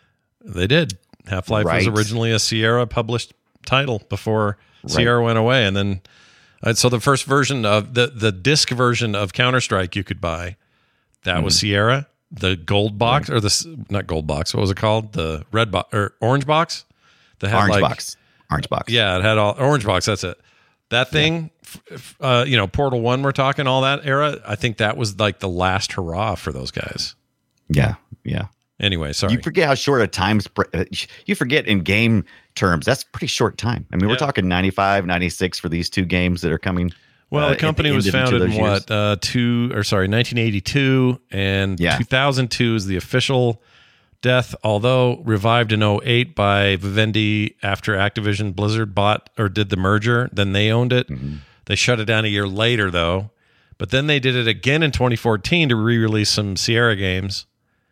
They did. Half-Life
Right.
was originally a Sierra published title before right. Sierra went away, and then uh, so the first version of the the disc version of Counter-Strike you could buy that mm-hmm. was Sierra. The gold box right. or the not gold box, what was it called? The red box or orange box. That had
orange
like,
box, orange box.
Yeah, it had all orange box. That's it. That thing, yeah. uh, you know, Portal One. We're talking all that era. I think that was like the last hurrah for those guys.
Yeah, yeah.
Anyway, sorry.
You forget how short a time sp- you forget in game terms. That's a pretty short time. I mean, yeah. we're talking ninety-five, ninety-six for these two games that are coming.
Well,
uh,
the company
the
was founded in
years.
what, uh, two or sorry, nineteen eighty-two, and
yeah.
two thousand two is the official death. Although revived in oh eight by Vivendi after Activision Blizzard bought or did the merger, then they owned it. Mm-hmm. They shut it down a year later, though. But then they did it again in twenty fourteen to re-release some Sierra games.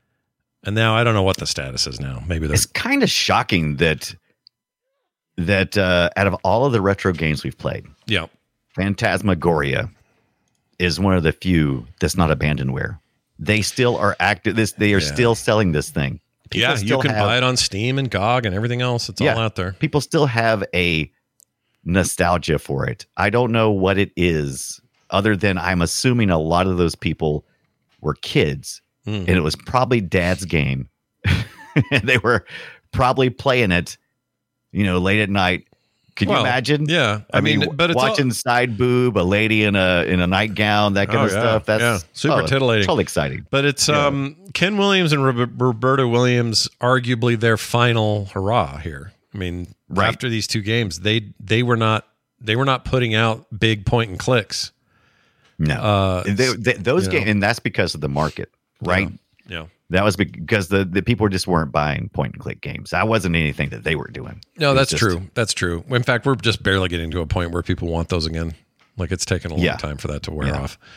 And now I don't know what the status is now. Maybe
it's kind of shocking that that uh, out of all of the retro games we've played,
yeah,
Phantasmagoria is one of the few that's not abandonware. They still are active. This they are yeah. still selling this thing.
People yeah, you can have, buy it on Steam and G O G and everything else. It's yeah, all out there.
People still have a nostalgia for it. I don't know what it is, other than I'm assuming a lot of those people were kids. Mm-hmm. And it was probably dad's game. And they were probably playing it, you know, late at night. Can
well,
you imagine?
Yeah.
I, I mean, mean, but it's watching all... side boob, a lady in a in a nightgown, that kind
oh,
of
yeah,
stuff. That's
yeah. super
oh,
titillating.
Totally exciting.
But it's yeah. um, Ken Williams and Roberta Williams, arguably their final hurrah here. I mean, right. after these two games, they they were not they were not putting out big point and clicks.
No, uh, they, they, those games, and that's because of the market, right?
Yeah. Yeah,
that was because the, the people just weren't buying point and click games. That wasn't anything that they were doing.
No, that's just, true. That's true. In fact, we're just barely getting to a point where people want those again. Like it's taken a long
yeah.
time for that to wear
yeah.
off.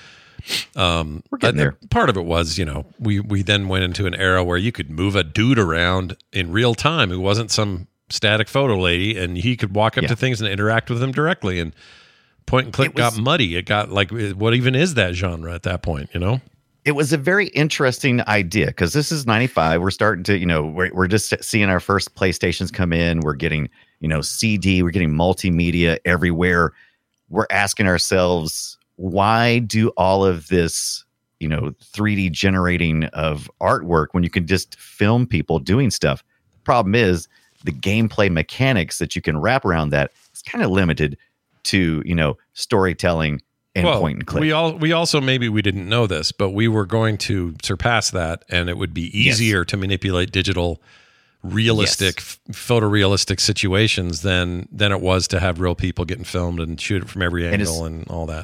Um,
we're getting there.
Part of it was, you know, we we then went into an era where you could move a dude around in real time who wasn't some static photo lady, and he could walk up
yeah.
to things and interact with them directly. And point and click was, got muddy. It got like, what even is that genre at that point? You know.
It was a very interesting idea because this is ninety-five. We're starting to, you know, we're, we're just seeing our first PlayStations come in. We're getting, you know, C D. We're getting multimedia everywhere. We're asking ourselves, why do all of this, you know, three D generating of artwork when you can just film people doing stuff? The problem is the gameplay mechanics that you can wrap around that is kind of limited to, you know, storytelling. And
well,
point and click.
we all we also maybe we didn't know this, but we were going to surpass that, and it would be easier yes. to manipulate digital, realistic, yes. f- photorealistic situations than than it was to have real people getting filmed and shoot it from every angle and, and all that.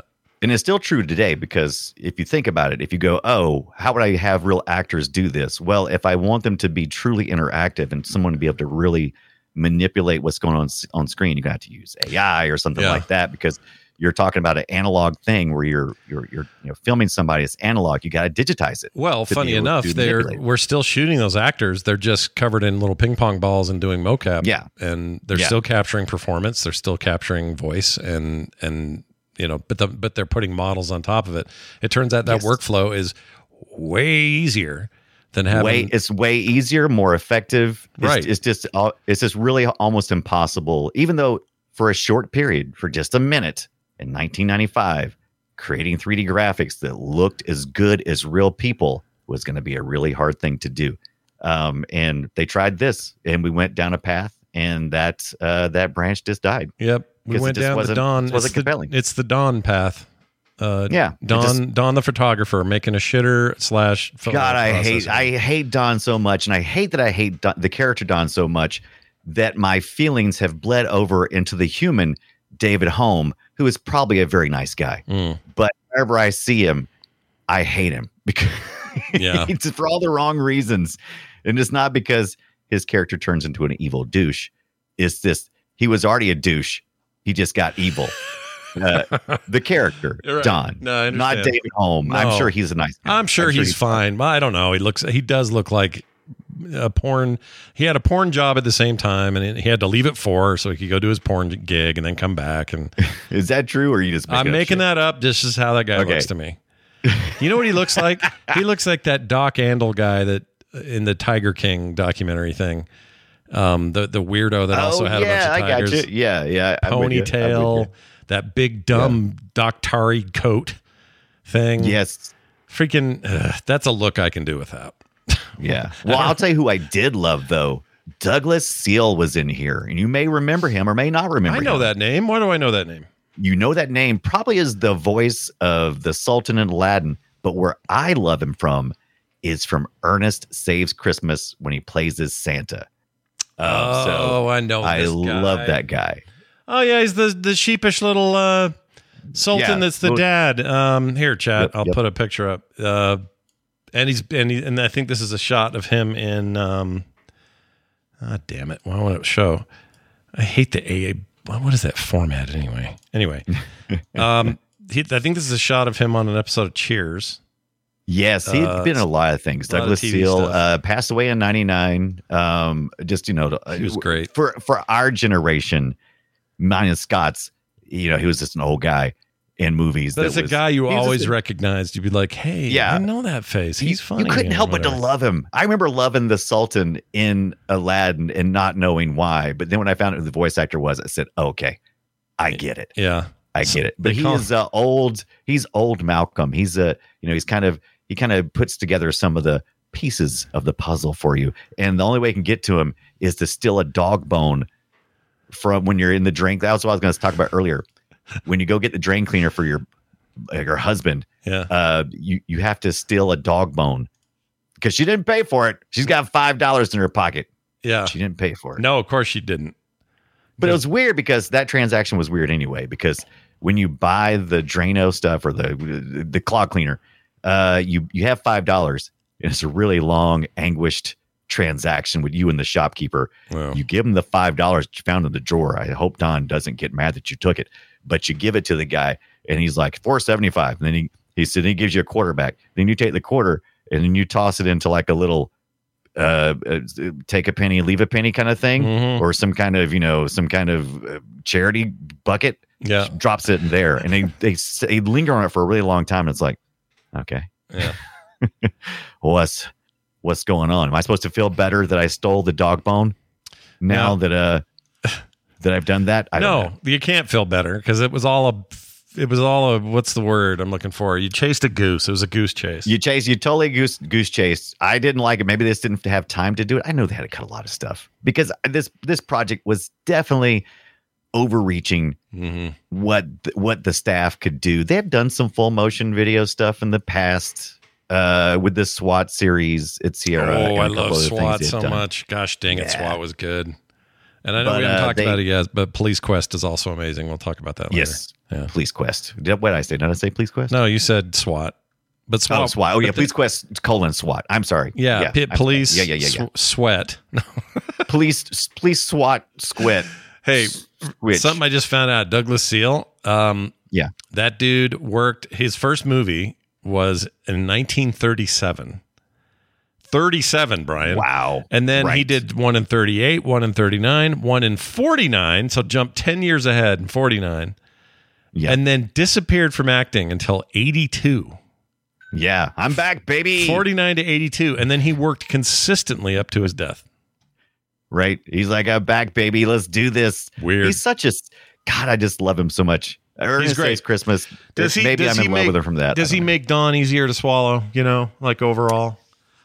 And it's still true today, because if you think about it, if you go, oh, how would I have real actors do this? Well, if I want them to be truly interactive and someone to be able to really manipulate what's going on on screen, you're going to have to use A I or something
Yeah.
like that, because you're talking about an analog thing where you're you're you're you know filming somebody. It's analog. You got to digitize it.
Well,
to
funny
be able
enough,
to
they're
manipulate it.
we're still shooting those actors. They're just covered in little ping pong balls and doing mocap.
Yeah.
and they're
Yeah.
still capturing performance. They're still capturing voice, and and you know, but the, but they're putting models on top of it. It turns out that
Yes.
workflow is way easier than having.
way it's way easier, more effective. It's,
Right.
It's just uh, it's just really almost impossible. Even though for a short period, for just a minute in nineteen ninety-five, creating three D graphics that looked as good as real people was going to be a really hard thing to do. Um, and they tried this, and we went down a path, and that uh, that branch just died.
Yep, we
'Cause it
went
just
down the
wasn't-
Don.
it wasn't
it's, the,
compelling.
it's the Don path. Uh,
Yeah, it
Don,
just-
Don the photographer making a shitter slash. photo
God, I hate
processor.
I hate Don so much, and I hate that I hate Don, the character Don so much that my feelings have bled over into the human David Holm, who is probably a very nice guy.
Mm.
But whenever I see him, I hate him because
Yeah.
it's for all the wrong reasons, and it's not because his character turns into an evil douche. It's this: he was already a douche, he just got evil. Uh, the character
You're right.
Don,
No, I
not
understand.
David Holm.
No.
I'm sure he's a nice guy.
I'm sure he's, fine. I don't know. He looks. He does look like a porn. He had a porn job at the same time, and he had to leave at four so he could go do his porn gig and then come back. And
Is that true, or are you just?
I'm making that up. This is how that guy
Okay.
looks to me. You know what he looks like? He looks like that Doc Andel guy that in the Tiger King documentary thing. Um, the the weirdo that
Oh
also had
yeah,
a bunch of tigers.
I got you. Yeah, yeah. I'm with you. I'm with
Ponytail,
you.
that big dumb Doctari coat thing.
Yes.
Freaking, ugh, that's a look I can do without.
Yeah. Well, I'll tell you who I did love though. Douglas Seal was in here, and you may remember him or may not remember.
I know
him.
that name. Why do I know that name?
You know that name probably is the voice of the Sultan and Aladdin, but where I love him from is from Ernest Saves Christmas when he plays as Santa. Um,
oh,
so
I know.
I
this guy.
love that guy.
Oh yeah, he's the the sheepish little uh, Sultan.
Yeah,
that's the
little-
dad. Um, here, chat.
Yep,
I'll
yep.
put a picture up. Uh, and he's and he, and I think this is a shot of him in. Um, ah, damn it! Why won't it show? I hate the A A. What is that format anyway? Anyway, um, he, I think this is a shot of him on an episode of Cheers.
Yes, he'd
Uh,
been in a lot of things.
a lot of
Douglas
T V
Seal
stuff.
uh, passed away in ninety-nine. Um, just, you know,
He was great.
for for our generation, mine and Scott's. You know, he was just an old guy in movies.
But
that
it's a
was-
guy you
he was
always
just a-
recognized. You'd be like, "Hey,
Yeah.
I know that face. He's
you,
funny."
You couldn't
or
help but to
whatever.
love him. I remember loving the Sultan in Aladdin and not knowing why. But then when I found out who the voice actor was, I said, okay, I get it.
Yeah,
I
So
get it. But
they
he
call-
is uh, old. He's old Malcolm. He's a, you know, he's kind of, he kind of puts together some of the pieces of the puzzle for you. And the only way you can get to him is to steal a dog bone from when you're in the drain. That's what I was going to talk about earlier. When you go get the drain cleaner for your, your husband,
yeah.
uh, you, you have to steal a dog bone because she didn't pay for it. She's got five dollars in her pocket.
Yeah.
She didn't pay for it.
No, of course she didn't.
But it was weird because that transaction was weird anyway, because when you buy the Drano stuff or the the clog cleaner, uh, you you have five dollars, and it's a really long, anguished transaction with you and the shopkeeper.
Well,
You give him the five dollars that you found in the drawer. I hope Don doesn't get mad that you took it, but you give it to the guy, and he's like four seventy five, and then he he said he gives you a quarter back. Then you take the quarter, and then you toss it into like a little uh, uh take a penny, leave a penny kind of thing.
mhm.
Or some kind of, you know, some kind of uh, charity bucket,
yeah,
drops it in there, and they they s- they linger on it for a really long time. And it's like, okay,
yeah.
what's what's going on? Am I supposed to feel better that I stole the dog bone now
No.
that uh that I've done that? I don't
No,
know.
you can't feel better because it was all a. It was all a. What's the word I'm looking for? You chased a goose. It was a goose chase.
You chase, you totally goose goose chase. I didn't like it. Maybe they just didn't have time to do it. I know they had to cut a lot of stuff because this this project was definitely overreaching
hmm
what th- what the staff could do. They've done some full motion video stuff in the past uh, with the SWAT series at Sierra.
Oh,
and a
I
couple
love
other things
SWAT
they've
so
done.
much. Gosh dang it,
Yeah.
SWAT was good. And I know
But,
we haven't
uh,
talked
they-
about it yet, but Police Quest is also amazing. We'll talk about that later.
Yes,
Yeah.
Police Quest. Did, what did I say? Did I say Police Quest?
No, you said SWAT. But SWAT.
Oh, SWAT. Oh, yeah.
but
Police
the-
Quest colon SWAT. I'm sorry.
Yeah.
yeah
P-
I'm
police.
sorry. Yeah, yeah, yeah. yeah.
Sw- sweat.
police, police SWAT squid.
Hey,
Switch.
something I just found out. Douglas Seal. Um,
Yeah.
That dude worked. His first movie was in nineteen thirty-seven. thirty-seven, Brian.
Wow.
And then he
Right.
did one in thirty-eight, one in thirty-nine, one in forty-nine. So jumped ten years ahead in forty-nine.
Yeah.
And then disappeared from acting until eighty-two.
Yeah. I'm back, baby.
forty-nine to eighty-two. And then he worked consistently up to his death.
Right. He's like, I'm back, baby. Let's do this.
Weird.
He's such a, God, I just love him so much. Ernest
great.
Saves Christmas.
Does he,
Maybe
does
I'm
he
in love
make,
with her from that.
Does
I
he
don't know.
make Dawn easier to swallow, you know, like overall?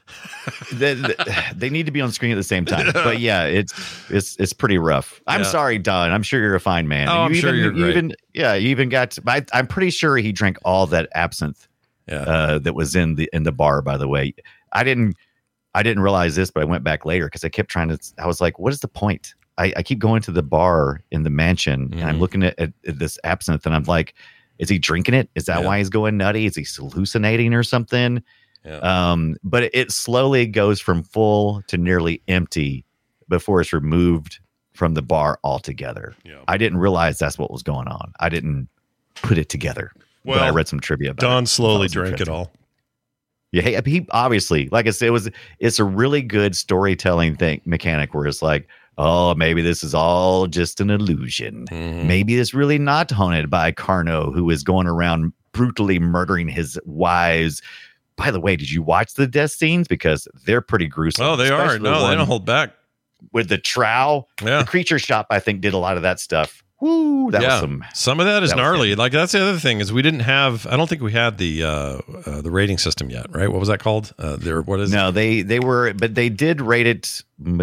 they, they- they need to be on screen at the same time. But yeah, it's it's it's pretty rough. I'm
Yeah.
sorry, Don. I'm sure you're a fine man.
Oh,
And
I'm
you
sure
even,
you're
you
great.
even yeah, you even got. To, I, I'm pretty sure he drank all that absinthe
Yeah.
uh, that was in the in the bar. By the way, I didn't I didn't realize this, but I went back later because I kept trying to. I was like, what is the point? I, I keep going to the bar in the mansion and I'm
Mhm.
looking at, at, at this absinthe and I'm like, is he drinking it? Is that
Yeah.
why he's going nutty? Is he hallucinating or something?
Yeah.
Um, but it, it slowly goes from full to nearly empty before it's removed from the bar altogether.
Yeah.
I didn't realize that's what was going on. I didn't put it together. but I
Well,
read some trivia about
Don
it.
slowly
That was
drank it
interesting.
all.
Yeah, he, he obviously, like I said, it was it's a really good storytelling thing mechanic where it's like, oh, maybe this is all just an illusion.
Mhm.
Maybe it's really not haunted by Carno, who is going around brutally murdering his wives. By the way, did you watch the death scenes? Because they're pretty gruesome.
Oh, they are.
especially the
No, they
one
don't hold back.
with the trowel.
Yeah.
The Creature Shop, I think, did a lot of that stuff. Woo, that
yeah.
was some.
Some of that is
that was
gnarly.
good.
Like that's the other thing is we didn't have. I don't think we had the uh, uh, the rating system yet, right? What was that called? Uh, there. What is?
No, they they were, but they did rate it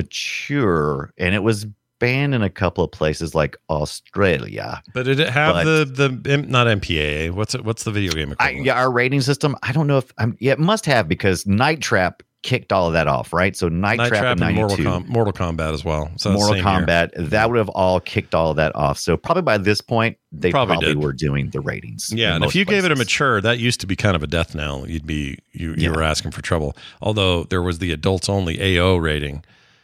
mature, and it was banned in a couple of places like Australia.
But did it have
But-
the the M- not M P A A? What's it? What's the video game
I,
equivalent?
yeah, our rating system. I don't know if I'm. Yeah, it must have because Night Trap kicked all of that off, right? So Night,
Night
Trap,
Trap
in
and Mortal,
ninety-two,
Com- Mortal Kombat as well. So that's
Mortal
same year.
Kombat, that would have all kicked all of that off. So probably by this point, they
Probably
probably,
did.
were doing the ratings.
Yeah,
in
and if
most
you gave it a
places.
mature, that used to be kind of a death knell. You'd be you you
Yeah.
were asking for trouble. Although there was the adults only A O rating,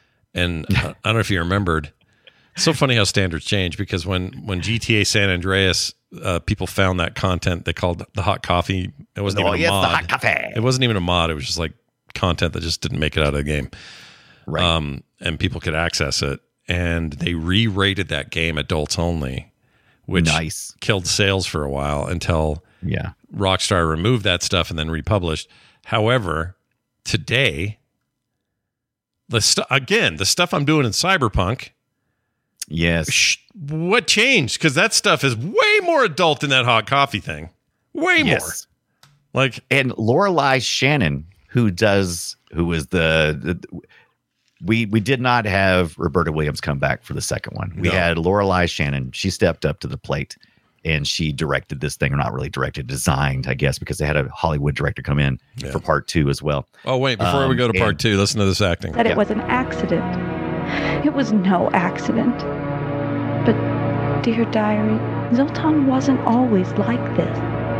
and uh, I don't know if you remembered. It's so funny how standards change because when when G T A San Andreas, uh, people found that content they called the hot coffee. It wasn't
Oh,
even a
yes, the
mod.
hot coffee.
It wasn't even a mod. It was just like content that just didn't make it out of the game.
Right.
Um, and people could access it, and they re-rated that game adults only, which
Nice.
killed sales for a while until
Yeah.
Rockstar removed that stuff and then republished. However, today, the stu- again, the stuff I'm doing in Cyberpunk,
Yes.
sh- what changed? Because that stuff is way more adult than that hot coffee thing. Way
Yes.
more. Like,
And Lorelei Shannon, who does, who was the, the we we did not have Roberta Williams come back for the second one. We
No.
had Lorelei Shannon. She stepped up to the plate and she directed this thing, or not really directed, designed, I guess, because they had a Hollywood director come in
Yeah.
for part two as well.
oh wait, before we
Um,
go to part
and-
two, listen to this acting.
That
Yeah.
it was an accident. It was no accident. But, dear diary, Zoltan wasn't always like this.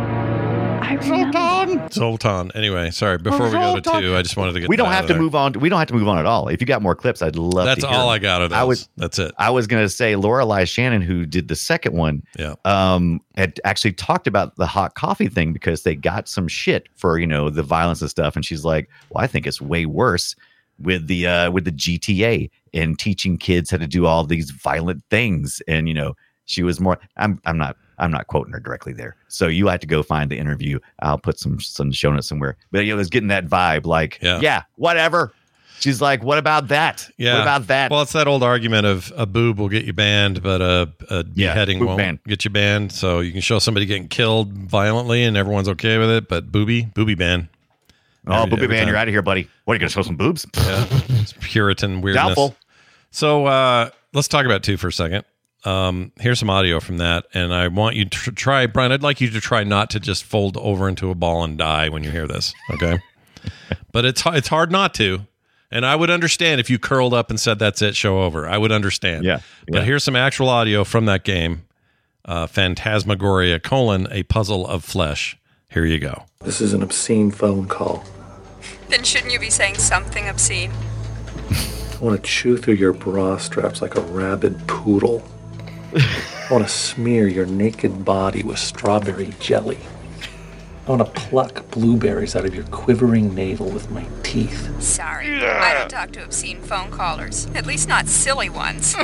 I remember.
Zoltan. Anyway, sorry. Before we go to
Zoltan.
two, I just wanted to get.
We don't
that out
have
of
to
there.
move on. We don't have to move on at all. If you got more clips, I'd love
That's
to hear
all
them.
I got of those.
I was-
That's it.
I was going to say Lorelei Shannon, who did the second one,
Yeah.
um, had actually talked about the hot coffee thing because they got some shit for, you know, the violence and stuff. And she's like, well, I think it's way worse with the uh, with the G T A and teaching kids how to do all these violent things. And, you know, she was more, I'm I'm not I'm not quoting her directly there. So you have to go find the interview. I'll put some some show notes somewhere. But you know, it was getting that vibe like,
Yeah.
yeah, whatever. She's like, what about that?
Yeah.
What about that?
Well, it's that old argument of a boob will get you banned, but a, a
Yeah,
beheading
boob
won't
ban.
get you banned. So you can show somebody getting killed violently and everyone's okay with it, but booby, booby ban.
oh,
every-
booby
every
man,
time.
you're out of here, buddy. What are you going to show some boobs?
Yeah. It's Puritan weirdness.
Doubtful.
So uh, let's talk about two for a second. Um, here's some audio from that, and I want you to try, Brian. I'd like you to try not to just fold over into a ball and die when you hear this, okay? But it's it's hard not to, and I would understand if you curled up and said, "That's it, show over." I would understand.
Yeah,
But
yeah.
here's some actual audio from that game. uh, Phantasmagoria, colon, a puzzle of flesh. Here you go.
This is an obscene phone call.
Then shouldn't you be saying something obscene?
I want to chew through your bra straps like a rabid poodle. I want to smear your naked body with strawberry jelly. I want to pluck blueberries out of your quivering navel with my teeth.
Sorry, I don't talk to obscene phone callers. At least not silly ones.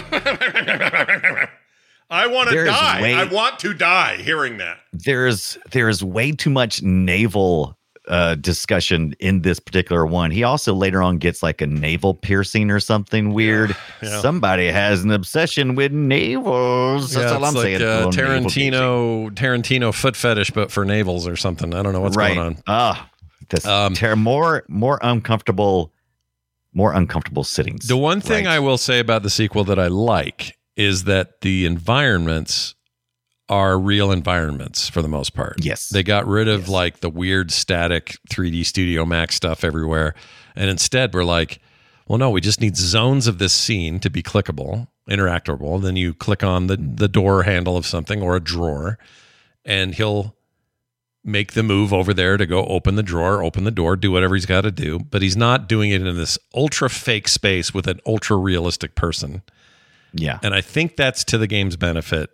I want to
There's
die.
way-
I want to die hearing that.
There's there's way too much naval uh, discussion in this particular one. He also later on gets like a navel piercing or something weird.
Yeah.
Somebody has an obsession with navels. That's
yeah,
all
it's
I'm
like
saying.
uh,
Little navel piercing.
Tarantino, Tarantino foot fetish, but for navels or something. I don't know what's
right.
going on.
Ah, this
Um,
ter- more more uncomfortable, more uncomfortable sittings.
The one thing
Right.
I will say about the sequel that I like is that the environments are real environments for the most part.
Yes.
They got rid of
Yes.
like the weird static three D Studio Max stuff everywhere. And instead we're like, well, no, we just need zones of this scene to be clickable, interactable. Then you click on the, the door handle of something or a drawer, and he'll make the move over there to go open the drawer, open the door, do whatever he's got to do. But he's not doing it in this ultra fake space with an ultra realistic person.
Yeah.
And I think that's to the game's benefit.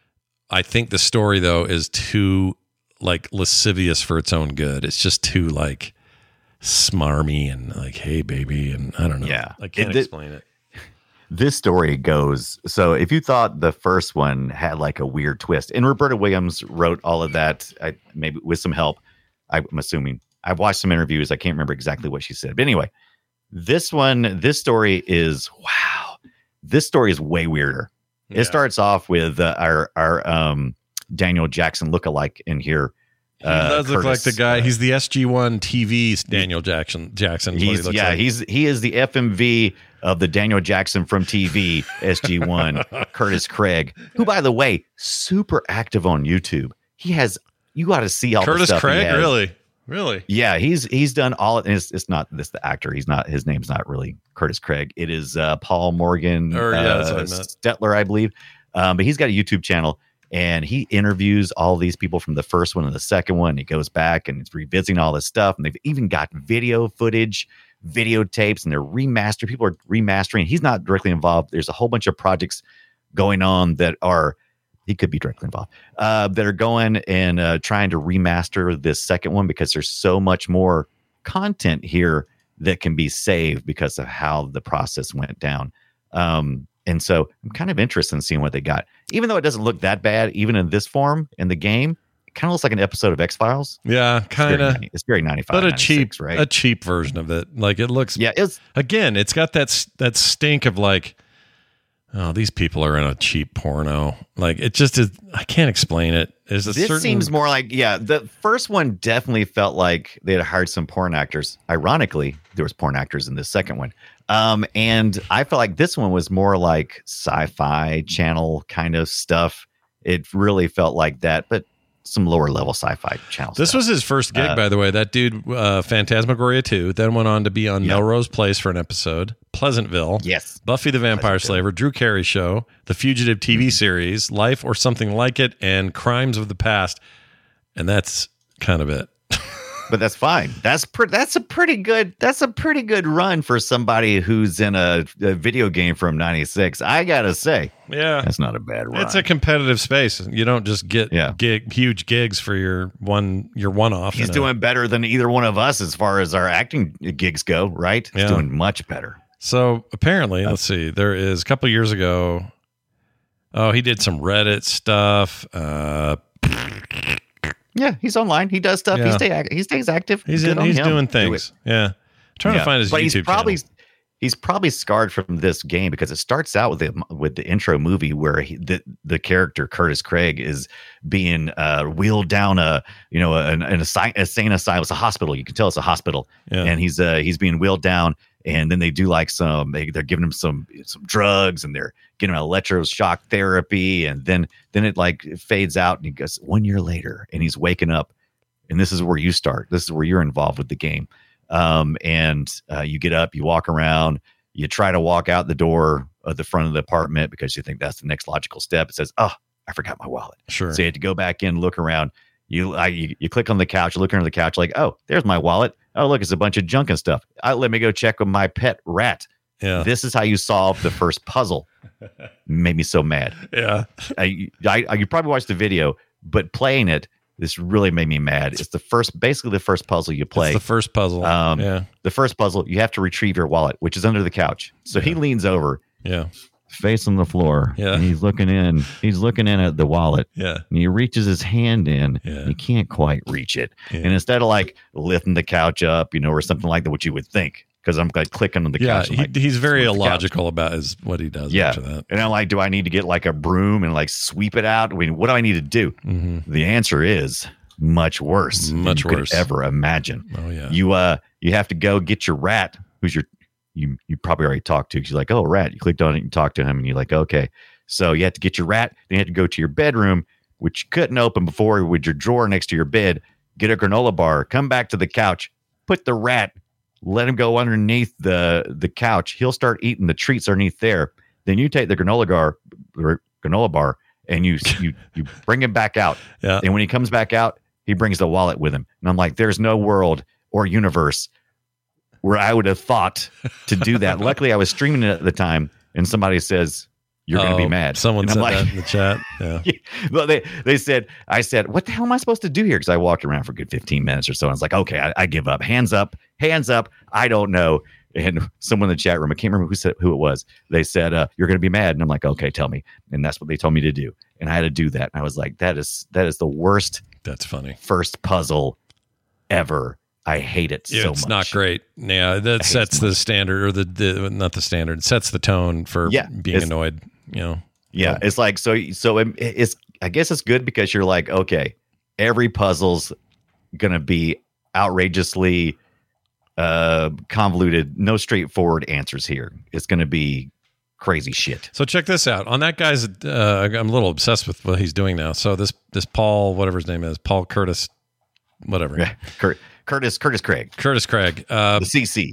I think the story, though, is too like lascivious for its own good. It's just too like smarmy and like, hey, baby. And I don't know.
Yeah.
I can't
It- it-
explain it.
This story goes, so if you thought the first one had like a weird twist, and Roberta Williams wrote all of that, I, maybe with some help, I'm assuming. I've watched some interviews. I can't remember exactly what she said. But anyway, this one, this story is, wow, this story is way weirder.
Yeah.
It starts off with uh, our, our um, Daniel Jackson lookalike in here.
He does look like the guy.
uh,
He's the S G one T V's Daniel Jackson. Jackson. is what he
He's
looks
yeah,
like.
he's he is the F M V of the Daniel Jackson from T V S G one, Curtis Craig, who by the way, super active on YouTube. He has you got to see all the
Curtis
stuff he
Craig.
has.
Really, really.
Yeah, he's he's done all. And it's, it's not this the actor. He's not his name's not really Curtis Craig. It is uh, Paul Morgan
Or, yeah, that's
uh,
what I meant.
Stetler, I believe. Um, but he's got a YouTube channel. And he interviews all these people from the first one and the second one. He goes back and he's revisiting all this stuff. And they've even got video footage, videotapes, and they're remastered. People are remastering. He's not directly involved. There's a whole bunch of projects going on that are, he could be directly involved, uh, that are going and uh, trying to remaster this second one because there's so much more content here that can be saved because of how the process went down. Um, And so I'm kind of interested in seeing what they got. Even though it doesn't look that bad, even in this form in the game, it kind of looks like an episode of X-Files.
Yeah, kind of.
It's very ninety-five,
But a cheap,
right?
a cheap version of it. Like it looks.
Yeah, it's
Again, it's got that s- that stink of like, oh, these people are in a cheap porno. Like it just is. I can't explain it. There's a
this
certain.
seems more like, yeah, the first one definitely felt like they had hired some porn actors. Ironically, there was porn actors in this second one. Um, and I felt like this one was more like sci-fi channel kind of stuff. It really felt like that, but some lower level sci-fi channel
This
stuff.
was his first gig,
Uh,
by the way. That dude, uh, Phantasmagoria two, then went on to be on
Yep.
Melrose Place for an episode, Pleasantville,
Yes.
Buffy the Vampire
Pleasantville.
Slayer, Drew Carey Show, The Fugitive T V
Mm-hmm.
series, Life or Something Like It, and Crimes of the Past. And that's kind of it.
But that's fine. That's pre- that's a pretty good that's a pretty good run for somebody who's in a, a video game from ninety-six. I gotta say,
Yeah.
that's not a bad run.
It's a competitive space. You don't just get
Yeah.
gig, huge gigs for your one your one off.
He's doing better than either one of us as far as our acting gigs go, right? He's
Yeah.
doing much better.
So apparently, let's see. There is a couple years ago. Oh, he did some Reddit stuff. Uh,
Yeah, he's online. He does stuff.
Yeah.
He stay ac- he stays active.
he's
Good
in,
on
he's
him.
doing
Do
things.
it.
Yeah, trying
Yeah.
to find his
but
YouTube
he's probably
channel.
he's probably scarred from this game because it starts out with the with the intro movie where he, the the character Curtis Craig is being uh, wheeled down a you know an, an assi- insane asylum. It's a hospital. You can tell it's a hospital,
Yeah.
and he's uh, he's being wheeled down. And then they do like some, they, they're giving him some some drugs, and they're giving him electroshock therapy, and then then it like fades out, and he goes one year later, and he's waking up, and this is where you start. This is where you're involved with the game, um, and uh, you get up, you walk around, you try to walk out the door of the front of the apartment because you think that's the next logical step. It says, "Oh, I forgot my wallet.
Sure.
So you had to go back in, look around. You, I, you you click on the couch, you look under the couch, like, oh, there's my wallet. Oh, look, it's a bunch of junk and stuff. Uh, let me go check with my pet rat.
Yeah.
This is how you solve the first puzzle. Made me so mad.
Yeah.
I, I, I, you probably watched the video, but playing it, this really made me mad. It's the first, basically the first puzzle you play.
It's the first puzzle.
Um,
yeah.
The first puzzle, you have to retrieve your wallet, which is under the couch. So
yeah.
he leans over.
Yeah.
Face on the floor.
Yeah.
And he's looking in. He's looking in at the wallet.
Yeah.
And he reaches his hand in.
Yeah.
He can't quite reach it.
Yeah.
And instead of like lifting the couch up, you know, or something like that, what you would think, because I'm like clicking on the
yeah,
couch.
he,
Like,
he's very
with the
illogical about his what he does
yeah.
after that.
And I'm like, do I need to get like a broom and like sweep it out? I mean, what do I need to do?
Mm-hmm.
The answer is much worse.
Much
than you
worse.
Could ever imagine.
Oh yeah.
You uh, you have to go get your rat, who's your you you probably already talked to. Because you're like, oh, rat. You clicked on it, and talk to him, and you're like, okay. So you have to get your rat. Then you have to go to your bedroom, which you couldn't open before, with your drawer next to your bed. Get a granola bar. Come back to the couch. Put the rat. Let him go underneath the the couch. He'll start eating the treats underneath there. Then you take the granola bar, granola bar, and you you you bring him back out.
Yeah.
And when he comes back out, he brings the wallet with him. And I'm like, there's no world or universe where I would have thought to do that. Luckily, I was streaming it at the time, and somebody says, you're going to be
Oh,
mad.
Someone
and
said
I'm like,
that in the chat. Yeah.
well, they, they said, I said, what the hell am I supposed to do here? Because I walked around for a good fifteen minutes or so. And I was like, okay, I, I give up. Hands up, hands up. I don't know. And someone in the chat room, I can't remember who said who it was. They said, uh, you're going to be mad. And I'm like, okay, tell me. And that's what they told me to do. And I had to do that. And I was like, that is that is the worst.
That's funny.
First puzzle ever. I hate it
Yeah,
so
it's
much.
not great. Yeah, that sets the standard, or the, the not the standard. It sets the tone for
Yeah,
being
it's-
annoyed. You know.
Yeah, it's like so. So it, it's. I guess it's good because you're like, okay, every puzzle's gonna be outrageously uh, convoluted. No straightforward answers here. It's gonna be crazy shit.
So check this out. On that guy's, uh, I'm a little obsessed with what he's doing now. So this this Paul, whatever his name is, Paul Curtis, whatever.
Yeah, Cur- Curtis Curtis Craig,
Curtis Craig. Uh,
the C C.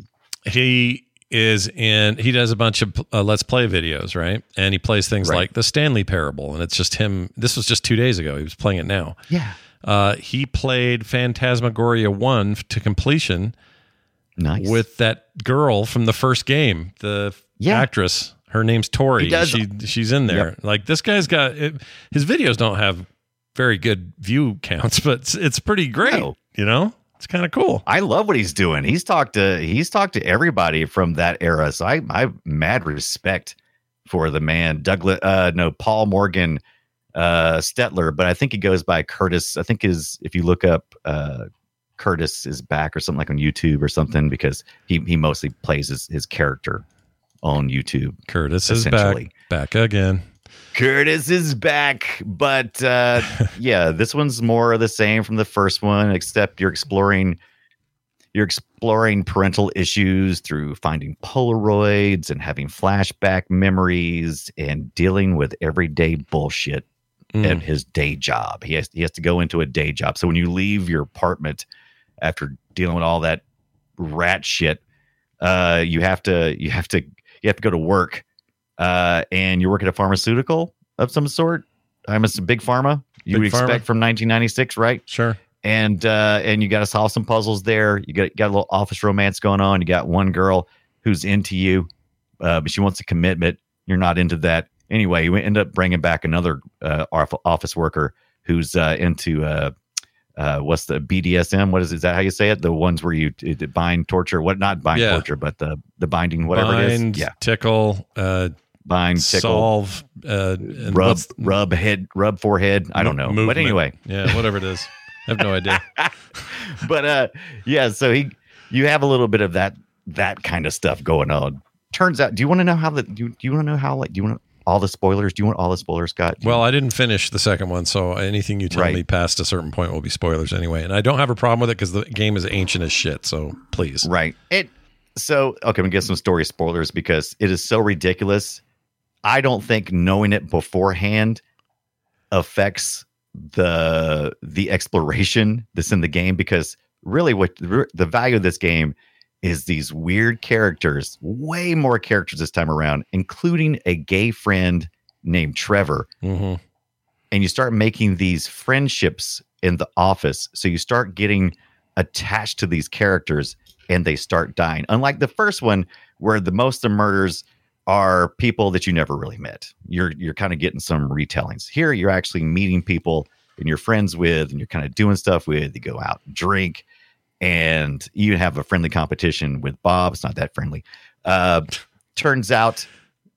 He is in. He does a bunch of uh, Let's Play videos, right? And he plays things
Right.
like the Stanley Parable, and it's just him. This was just two days ago. He was playing it now.
Yeah.
Uh, he played Phantasmagoria one to completion.
Nice.
With that girl from the first game, the
Yeah.
actress. Her name's Tori.
He does-
She she's in there.
Yep.
Like this guy's got it, his videos don't have very good view counts, but it's, it's pretty great.
No.
You know, it's kind of cool.
I love what he's doing. He's talked to he's talked to everybody from that era. So I I have mad respect for the man. Douglas uh no Paul Morgan uh Stetler, but I think he goes by Curtis. I think his if you look up uh Curtis is back or something like on YouTube or something, because he he mostly plays his, his character on YouTube.
Curtis is back,
essentially.
back again.
Curtis is back, but uh, yeah, this one's more of the same from the first one, except you're exploring you're exploring parental issues through finding Polaroids and having flashback memories and dealing with everyday bullshit
Mm.
at his day job. He has he has to go into a day job. So when you leave your apartment after dealing with all that rat shit, uh, you have to you have to you have to go to work. Uh, and you work at a pharmaceutical of some sort. I'm a big pharma. You
Big
would
pharma.
expect from nineteen ninety-six, right?
Sure.
And uh, and you got to solve some puzzles there. You got got a little office romance going on. You got one girl who's into you, uh, but she wants a commitment. You're not into that. Anyway, you end up bringing back another uh, office worker who's uh, into uh, uh, what's the B D S M? What is, is that how you say it? The ones where you uh, bind, torture, what not bind,
Yeah.
torture, but the the binding, whatever it
Bind,
is. Yeah,
tickle, uh,
bind, tickle,
solve, uh, and
rub,
what's-
rub head, rub forehead. I don't know,
movement.
but anyway,
Yeah, whatever it is. I have no idea.
but uh, yeah. So he, you have a little bit of that that kind of stuff going on. Turns out, do you want to know how the do you, do you want to know how like do you want all the spoilers? Do you want all the spoilers, Scott? Do you-
Well, I didn't finish the second one, so anything you tell
Right.
me past a certain point will be spoilers anyway. And I don't have a problem with it because the game is ancient as shit. So please,
right. It. So okay, I'm gonna get some story spoilers because it is so ridiculous. I don't think knowing it beforehand affects the the exploration that's in the game, because really what the value of this game is these weird characters, way more characters this time around, including a gay friend named Trevor.
hmm
and you start making these friendships in the office. So you start getting attached to these characters and they start dying. Unlike the first one, where the most of the murders are people that you never really met. You're you're kind of getting some retellings. Here you're actually meeting people and you're friends with, and you're kind of doing stuff with. You go out and drink, and you have a friendly competition with Bob. It's not that friendly. Uh, turns out,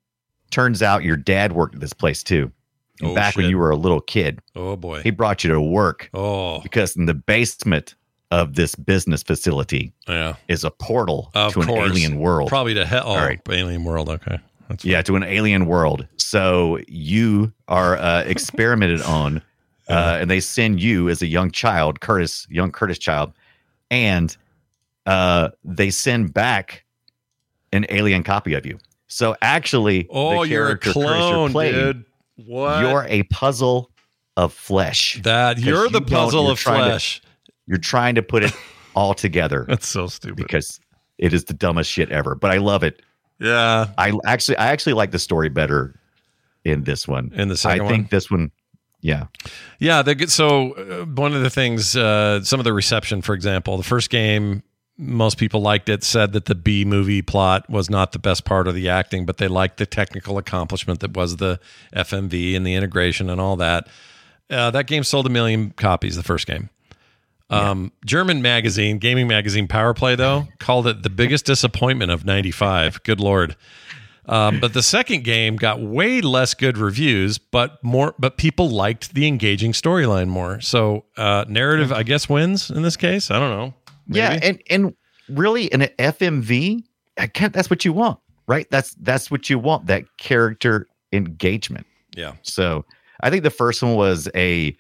turns out your dad worked at this place too.
Oh,
back
shit.
when you were a little kid.
Oh boy.
He brought you to work.
Oh.
Because in the basement of this business facility
Yeah.
is a portal
Of
to
course.
an alien world.
Probably to hell. Oh,
All right.
alien world. Okay. That's
Yeah,
fine.
to an alien world. So you are uh, experimented on, uh, and they send you as a young child, Curtis, young Curtis child, and uh, they send back an alien copy of you. So actually,
Oh,
the
you're a
character Curtis
clone,
you're playing,
dude. What?
You're a puzzle of flesh.
that
'Cause
you're
you
the
don't-
puzzle
you're
of
trying to-
flesh.
You're trying to put it all together
That's so stupid.
because it is the dumbest shit ever. But I love it.
yeah.
I actually, I actually like the story better in this one.
In the second
I
one?
think this one, yeah,
Yeah, they get so uh, one of the things, uh, some of the reception, for example, the first game, most people liked it, said that the B movie plot was not the best part of the acting, but they liked the technical accomplishment that was the F M V and the integration and all that. Uh, that game sold a million copies, the first game. Um, German magazine, gaming magazine Powerplay, though, called it the biggest disappointment of ninety-five. Good Lord. Um, but the second game got way less good reviews, but more, but people liked the engaging storyline more. So uh, narrative, I guess, wins in this case. I don't know. Maybe?
yeah, and and really in an F M V, I can't. That's what you want, right? That's that's what you want. That character engagement.
Yeah.
So I think the first one was a.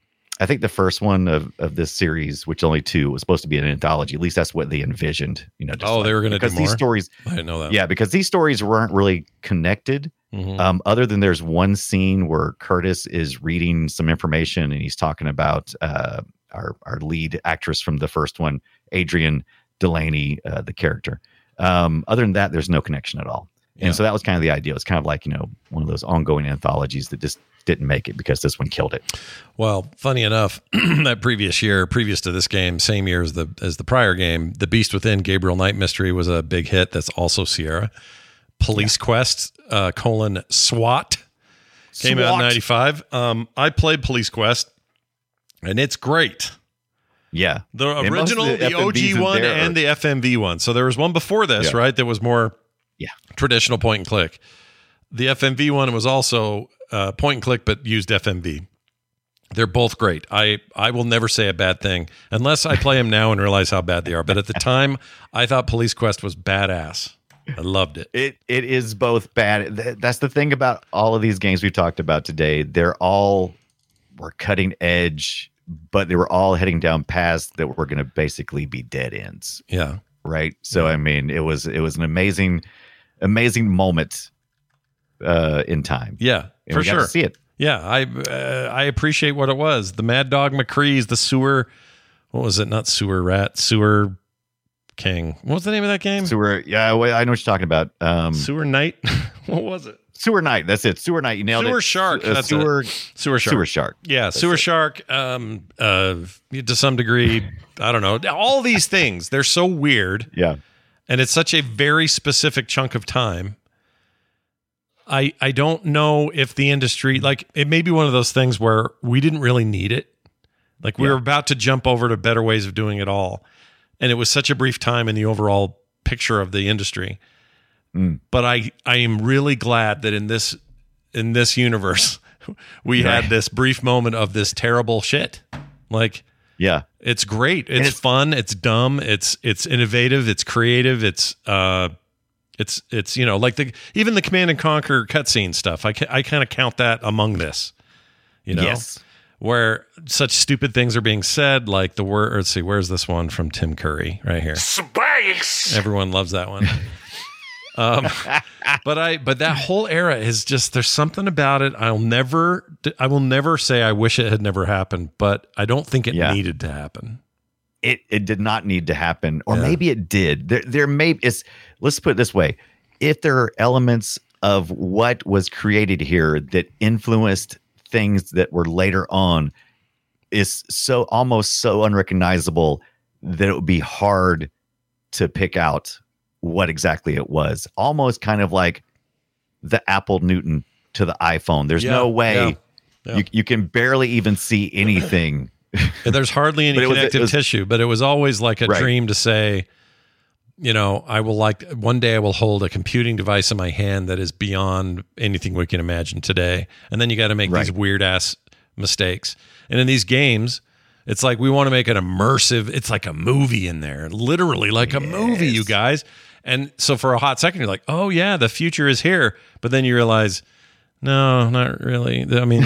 I think the first one of, of this series, which only two, was supposed to be an anthology. At least that's what they envisioned. You know. just
Oh, they
like-
were gonna do
because these
more?
stories.
I didn't know that.
Yeah, because these stories weren't really connected.
Mhm.
Um, other than there's one scene where Curtis is reading some information and he's talking about uh, our our lead actress from the first one, Adrian Delaney, uh, the character. Um, other than that, there's no connection at all. And
Yeah.
so that was kind of the idea. It was kind of like, you know, one of those ongoing anthologies that just didn't make it because this one killed it.
Well, funny enough, that previous year, previous to this game, same year as the as the prior game, The Beast Within, Gabriel Knight Mystery was a big hit. That's also Sierra. Police Quest, uh, colon SWAT, came out in
SWAT.
ninety-five. Um, I played Police Quest, and it's great.
Yeah.
The
And most of
original, the, O G
F M Vs in
one,
there
and
are-
the F M V one. So there was one before this,
Yeah.
right? That was more
Yeah.
traditional point and click. The F M V one was also uh, point and click, but used F M V. They're both great. I, I will never say a bad thing unless I play them now and realize how bad they are. But at the time, I thought Police Quest was badass. I loved it.
It it is both bad. Th- That's the thing about all of these games we've talked about today. They're all were cutting edge, but they were all heading down paths that were going to basically be dead ends,
Yeah.
right? So I mean, it was it was an amazing, amazing moment uh, in time.
Yeah,
And
for
we got
sure.
to see it.
Yeah, I uh, I appreciate what it was. The Mad Dog McCree's, the sewer. What was it? Not sewer rat, sewer king. What was the name of that game?
Sewer, yeah, well, I know what you're talking about. Um,
Sewer Knight. What was it?
Sewer Knight. That's it. Sewer Knight. You nailed
Sewer
it.
Shark,
Uh,
that's
sewer,
Sewer Shark.
Sewer Shark.
Yeah,
That's
Sewer
it.
Shark. Um, uh, to some degree, I don't know. All these things, they're so weird,
Yeah.
and it's such a very specific chunk of time. I I don't know if the industry, like, it may be one of those things where we didn't really need it. Like, we
Yeah.
were about to jump over to better ways of doing it all, and it was such a brief time in the overall picture of the industry.
Mm.
But I I am really glad that in this in this universe we
Right.
had this brief moment of this terrible shit. Like,
Yeah.
it's great. It's,
it's-
fun. It's dumb. It's it's innovative. It's creative. It's uh, it's it's you know, like the even the Command and Conquer cutscene stuff. I ca- I kind of count that among this. You know,
Yes.
where such stupid things are being said, like the word. Let's see, where's this one from Tim Curry? Right here.
Space!
Everyone loves that one. um, but I, but that whole era is just, there's something about it. I'll never, I will never say I wish it had never happened, but I don't think it
Yeah.
needed to happen.
It it did not need to happen, or
Yeah.
maybe it did. There there may it's let's put it this way: if there are elements of what was created here that influenced things that were later on is so almost so unrecognizable that it would be hard to pick out what exactly it was. Almost kind of like the Apple Newton to the iPhone. There's
Yeah,
no way
yeah, yeah.
You, you can barely even see anything.
And there's hardly any
But it was-
connective
it was-
tissue, but it was always like a
Right.
dream to say, you know, I will like one day I will hold a computing device in my hand that is beyond anything we can imagine today. And then you got to make these
Right.
weird ass mistakes. And in these games, it's like we want to make an immersive, it's like a movie in there, literally like a movie, you guys. And so for a hot second, you're like, oh yeah, the future is here. But then you realize, no, not really. I mean,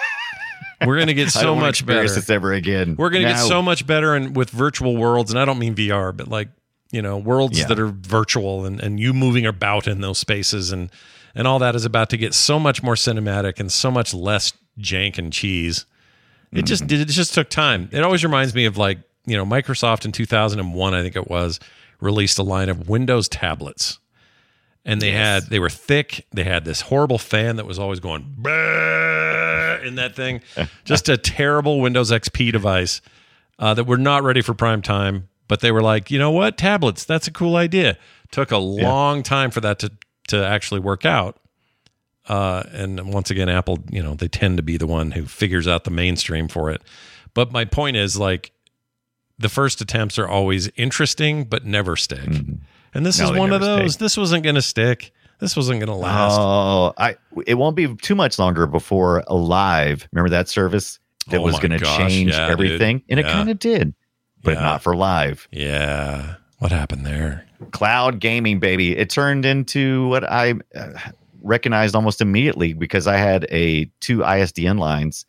we're going to get
I
so
don't wanna
much better.
experience this ever again.
We're going to get
No.
so much better in, with virtual worlds. And I don't mean V R, but like, you know, worlds
Yeah.
that are virtual and, and you moving about in those spaces and, and all that is about to get so much more cinematic and so much less jank and cheese. It just did. It just took time. It always reminds me of like, you know, Microsoft in two thousand one, I think it was, released a line of Windows tablets. And they had, they were thick. They had this horrible fan that was always going "Bah!" in that thing. Just a terrible Windows X P device uh, that were not ready for prime time. But they were like, you know what? Tablets, that's a cool idea. Took a long time for that to, to actually work out. Uh, and once again, Apple, you know, they tend to be the one who figures out the mainstream for it. But my point is, like, the first attempts are always interesting, but never stick.
Mm-hmm.
And this
No,
is
they
one of
never
those.
stick.
This wasn't going to stick. This wasn't going to last.
Oh, I it won't be too much longer before Alive. Remember that service that
Oh
was
my
going to
gosh,
change
yeah,
everything,
dude.
and it
Yeah.
kind of did, but
Yeah.
not for Live.
Yeah. What happened there?
Cloud gaming, baby. It turned into what I uh, recognized almost immediately because I had a two I S D N lines,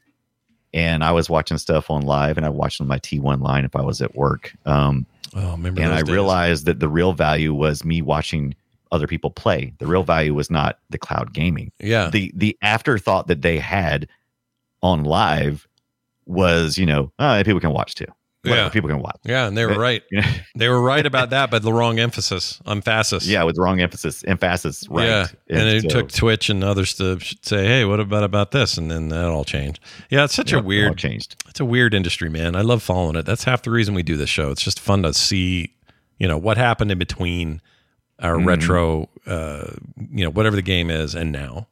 and I was watching stuff on Live, and I watched on my T one line if I was at work. Um,
Oh, remember
and
those
I
days?
realized that the real value was me watching other people play. The real value was not the cloud gaming.
Yeah.
The the afterthought that they had on Live was, you know, oh, people can watch too. Whatever,
Yeah.
people can watch.
Yeah, and they were
They-
right.
you know,
They were right about that, but the wrong emphasis, emphasis.
yeah, with the wrong emphasis, emphasis, right?
Yeah, and, it
so-
took Twitch and others to say, "Hey, what about about this?" And then that all changed. Yeah, it's such
yeah,
a
it all
weird,
changed.
it's a weird industry, man. I love following it. That's half the reason we do this show. It's just fun to see, you know, what happened in between our
Mhm.
retro, uh, you know, whatever the game is, and now.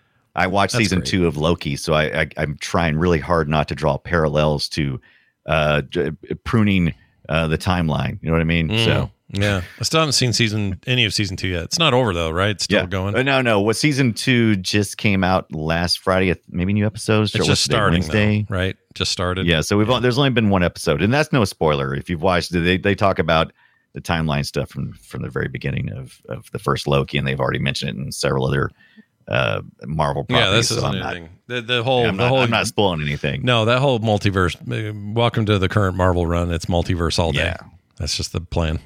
I watched
That's
season
great.
two of Loki, so I, I I'm trying really hard not to draw parallels to uh, j- pruning uh, the timeline. You know what I mean?
Mm,
So
yeah, I still haven't seen season any of season two yet. It's not over though, right? It's still
yeah,
going.
Uh, no, no. What season two just came out last Friday? Maybe new episodes.
It's
Or
just
what's today,
starting,
Wednesday?
though, right? Just started.
Yeah, so we've there's only been one episode, and that's no spoiler. If you've watched it, they they talk about the timeline stuff from from the very beginning of of the first Loki, and they've already mentioned it in several other uh, Marvel properties.
Yeah, this
so
isn't
I'm not-
anything. The, the whole,
I'm
the
not,
whole.
I'm not spoiling anything.
No, that whole multiverse. uh, Welcome to the current Marvel run. It's multiverse all day.
Yeah.
That's just the plan.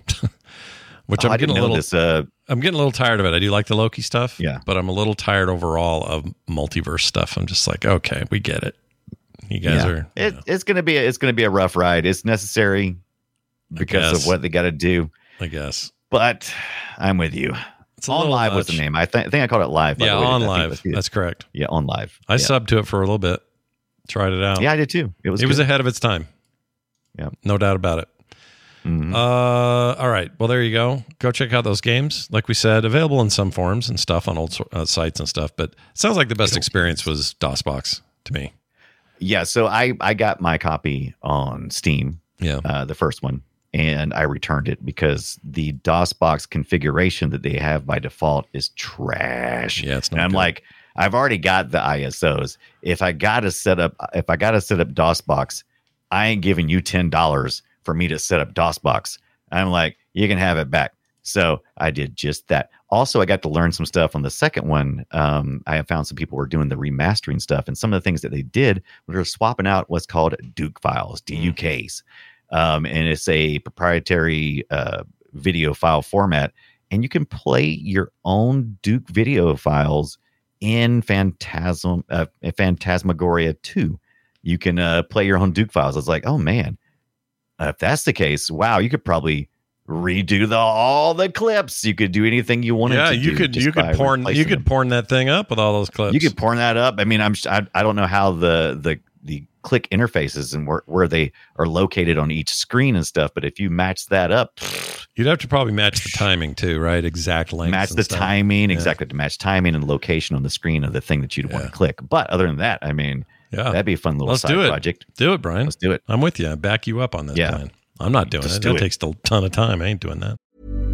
Which
Oh,
I'm
I
getting
didn't
a
know
little.
this. Uh,
I'm getting a little tired of it. I do like the Loki stuff.
Yeah.
but I'm a little tired overall of multiverse stuff. I'm just like, okay, we get it. You guys
yeah.
are.
It, It's gonna be a, it's gonna be a rough ride. It's necessary because
guess.
of what they got to do.
I guess
But I'm with you.
it's a
On
little
Live was
much.
the name. I, th- I think I called it Live. by
Yeah,
the way.
on
I think
live.
that's it.
That's correct.
yeah, on Live.
I
yeah.
subbed to it for a little bit. Tried it out.
Yeah, I did too. It was.
it was
good.
ahead of its time.
Yeah.
No doubt about it.
Mhm.
Uh, all right. Well, there you go. Go check out those games. Like we said, available in some forms and stuff on old so- uh, sites and stuff. But it sounds like the best experience was DOSBox to me.
Yeah, so I I got my copy on Steam,
Yeah.
uh, the first one, and I returned it because the DOSBox configuration that they have by default is trash.
Yeah, it's not
and I'm
good.
like, I've already got the I S Os. If I got to set up, if I got to set up DOSBox, I ain't giving you ten dollars for me to set up DOSBox. I'm like, you can have it back. So I did just that. Also, I got to learn some stuff on the second one. Um, I have found some people were doing the remastering stuff, and some of the things that they did were swapping out what's called Duke files, D U Ks, um, and it's a proprietary uh, video file format, and you can play your own Duke video files in Phantasm, uh, Phantasmagoria two. You can uh, play your own Duke files. It's like, oh man, uh, if that's the case, wow, you could probably redo the all the clips. You could do anything you wanted
Yeah,
to
you
do.
could
just
you could
by
porn you
replacing
could
them.
porn that thing up with all those clips.
You could porn that up. I mean, I'm I, I don't know how the the the click interfaces and where where they are located on each screen and stuff, but if you match that up,
You'd have to probably match the timing too, right? Exact length.
match the timing exactly to match timing and location on the screen of the thing that you'd
Yeah.
want to click. But other than that, I mean,
Yeah,
that'd be a fun little
Let's
side
do it.
project.
Do it, Brian.
Let's do it.
I'm with you. I back you up on this
Yeah.
plan. I'm not doing
Just
it.
do
That
it.
takes a ton of time. I ain't doing that.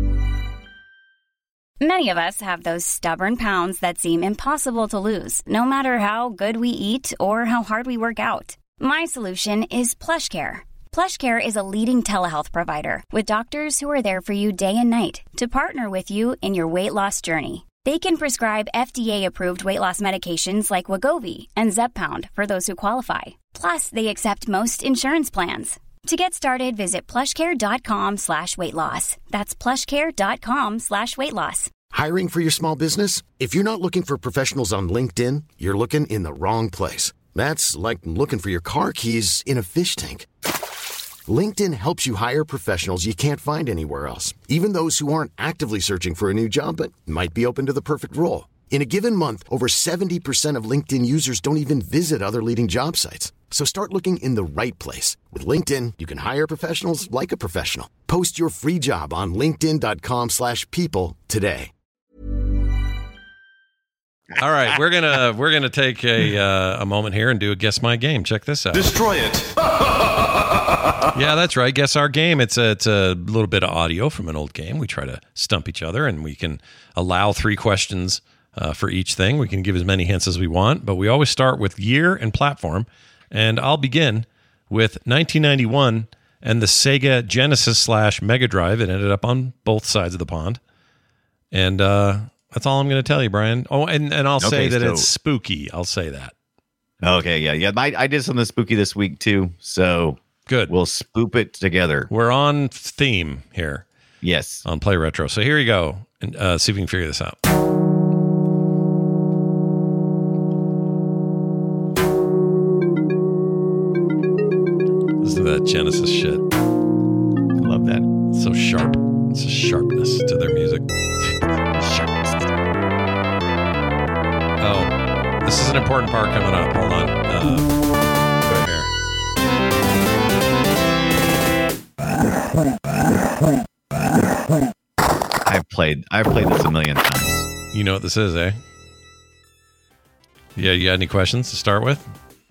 Many of us have those stubborn pounds that seem impossible to lose, no matter how good we eat or how hard we work out. My solution is PlushCare. PlushCare is a leading telehealth provider with doctors who are there for you day and night to partner with you in your weight loss journey. They can prescribe F D A-approved weight loss medications like Wegovy and Zepbound for those who qualify. Plus, they accept most insurance plans. To get started, visit plushcare.com slash weight loss. That's plushcare.com slash weight loss.
Hiring for your small business? If you're not looking for professionals on LinkedIn, you're looking in the wrong place. That's like looking for your car keys in a fish tank. LinkedIn helps you hire professionals you can't find anywhere else, even those who aren't actively searching for a new job but might be open to the perfect role. In a given month, over seventy percent of LinkedIn users don't even visit other leading job sites. So start looking in the right place. With LinkedIn, you can hire professionals like a professional. Post your free job on linkedin.com slash people today.
All right, we're gonna we're gonna take a uh, a moment here and do a guess my game. Check this out.
Destroy it.
Yeah, that's right. Guess our game. It's a it's a little bit of audio from an old game. We try to stump each other, and we can allow three questions uh, for each thing. We can give as many hints as we want, but we always start with year and platform. And I'll begin with nineteen ninety-one and the Sega Genesis slash Mega Drive. It ended up on both sides of the pond, and uh, that's all I'm going to tell you, Brian. Oh, and, and I'll say
Okay,
that
so-
it's spooky. I'll say that.
Okay, yeah, yeah. My, I did something spooky this week too, so
Good.
we'll spoop it together.
We're on theme here
Yes.
on Play Retro. So here you go, and uh, see if we can figure this out. Listen to that Genesis shit.
Love that.
It's so sharp. It's a sharpness to their music. Oh, this is an important part coming up. Hold on. Uh, right here.
I've played. I've played this a million times.
You know what this is, eh? Yeah, you got any questions to start with?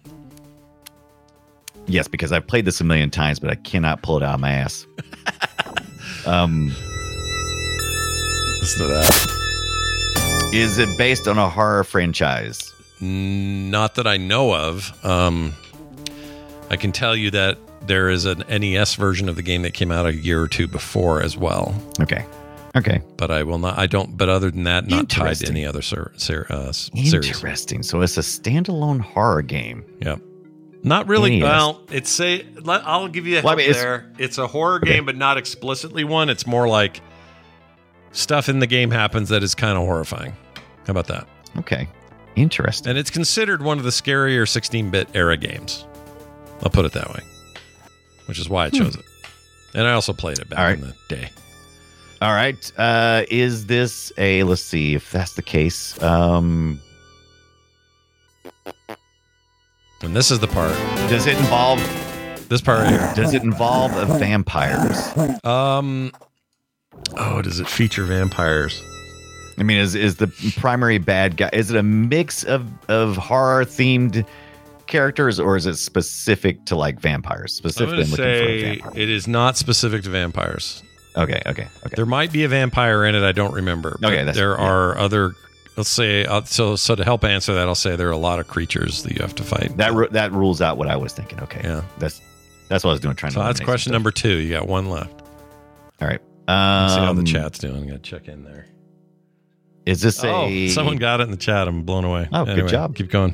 Yes, because I've played this a million times, but I cannot pull it out of my ass. um,
Listen to that.
Is it based on a horror franchise?
Not that I know of. Um, I can tell you that there is an N E S version of the game that came out a year or two before as well.
Okay. Okay.
But I will not. I don't. But other than that, not tied to
Interesting.
any other ser- ser- uh, s- series.
Interesting. So it's a standalone horror game.
Yep. Not really.
N E S.
Well, it's say. let- I'll give you a
Well, I
help
mean, it's-
there. It's a horror
Okay.
game, but not explicitly one. It's more like stuff in the game happens that is kind of horrifying. How about that?
Okay. Interesting.
And it's considered one of the scarier sixteen-bit era games. I'll put it that way, which is why I chose it. And I also played it back
Hmm. All right.
in the day.
All right. Uh, is this a? Let's see if that's the case. Um,
And this is the part.
does it involve?
This part right here.
Does it involve uh, vampires?
Um. Oh, does it feature vampires?
I mean, is is the primary bad guy? Is it a mix of of horror themed characters, or is it specific to like vampires?
I'm
Specifically,
going to
I'm looking for a
say
vampire.
it is not specific to vampires.
Okay. Okay. Okay.
There might be a vampire in it. I don't remember. but
Okay, that's-
there
yeah.
are other. Let's say uh, so. So to help answer that, I'll say there are a lot of creatures that you have to fight.
That ru- that rules out what I was thinking. Okay.
Yeah.
That's that's what I was doing. Trying
So
to.
that's
eliminate
question
some
number two. You got one left.
stuff. All right.
Let's see how the
Um,
chat's doing. I'm going to check in there.
Is this
Oh,
a?
someone got it in the chat. I'm blown away.
Oh, good
Anyway,
job.
Keep going.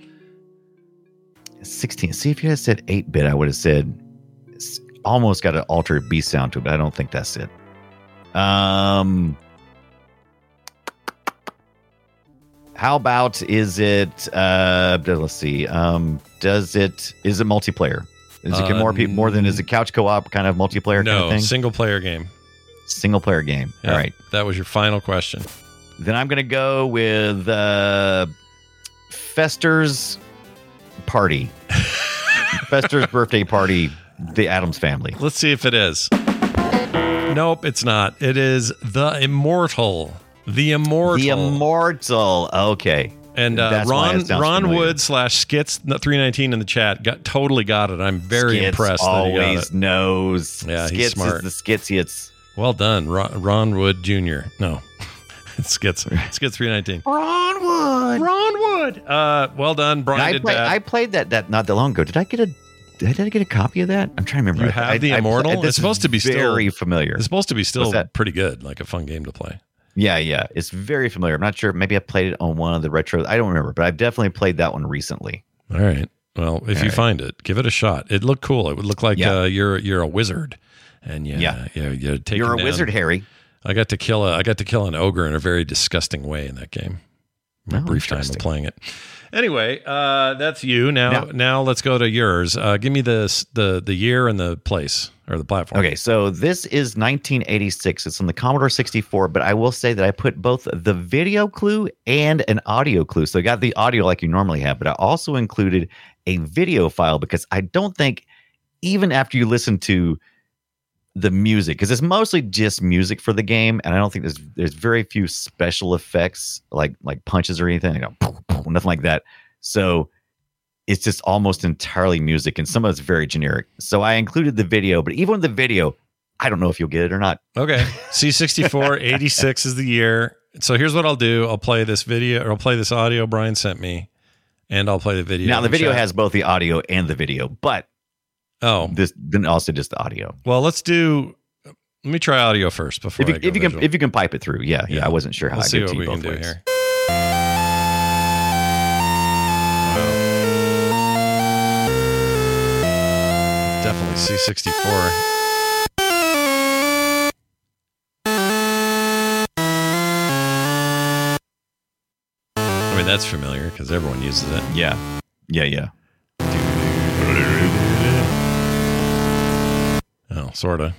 sixteen. See, if you had said eight bit, I would have said it's almost got an altered beast sound to it, but I don't think that's it. Um, how about is it? Uh, let's see. Um, does it? Is it multiplayer? Is it
Uh,
more people more than is it couch co-op kind of multiplayer
No,
kind of thing?
single player game.
Single player game.
Yeah,
All right.
That was your final question.
Then I'm going to go with uh, Fester's Party. Fester's Birthday Party, The Addams Family.
Let's see if it is. Nope, it's not. It is The Immortal. The Immortal.
The Immortal. Okay.
And uh,
That's why
Ron
it sounds
Ron
familiar.
Wood slash Skits three nineteen in the chat got totally got it. I'm very
Skits
impressed that he got
always
it.
knows.
Yeah,
Skits
he's smart.
is the Skits.
Well done, Ron, Ron Wood Junior No, it's Skits. Skits three nineteen.
Ron Wood.
Ron Wood. Uh, well done, Brian.
I,
did
play,
that.
I played that that not that long ago. Did I get a Did I get a copy of that? I'm trying to remember.
You
I-
have
I-
the
I-
Immortal.
this
It's supposed to be
is
still
very familiar.
It's supposed to be still
What's that?
pretty good, like a fun game to play.
Yeah, yeah. It's very familiar. I'm not sure. Maybe I played it on one of the retros. I don't remember, but I've definitely played that one recently.
All right. Well, if
All
you
right.
find it, give it a shot. It looked cool. It would look like
Yeah.
uh, you're you're a wizard, and you,
Yeah.
you're, you're taking
You're a
down-
wizard, Harry.
I got to kill a I got to kill an ogre in a very disgusting way in that game. My
Oh,
brief time of
interesting.
playing it. Anyway, uh, that's you. Now,
Now-
now let's go to yours. Uh, give me the the the year and the place or the platform.
Okay, so this is nineteen eighty-six. It's on the Commodore sixty-four, but I will say that I put both the video clue and an audio clue. So I got the audio like you normally have, but I also included a video file because I don't think even after you listen to the music, because it's mostly just music for the game, and I don't think there's there's very few special effects like like punches or anything. I go, poof, poof, nothing like that. So it's just almost entirely music, and some of it's very generic. So I included the video, but even with the video, I don't know if you'll get it or not.
Okay. C sixty-four, eighty-six is the year. So here's what I'll do. I'll play this video or I'll play this audio Brian sent me, and I'll play the video.
Now the
in
video
chat.
has both the audio and the video, but
Oh,
this then also just the audio.
well, let's do. Let me try audio first before
If you,
I go
if you can
visual.
if you can pipe it through, yeah, yeah.
Yeah.
I wasn't sure how
Let's
I
see
could
what
see
we
both
can do
ways.
here. Wow. Definitely C sixty-four. I mean, that's familiar because everyone uses it.
Yeah, yeah, yeah.
Oh, sort of.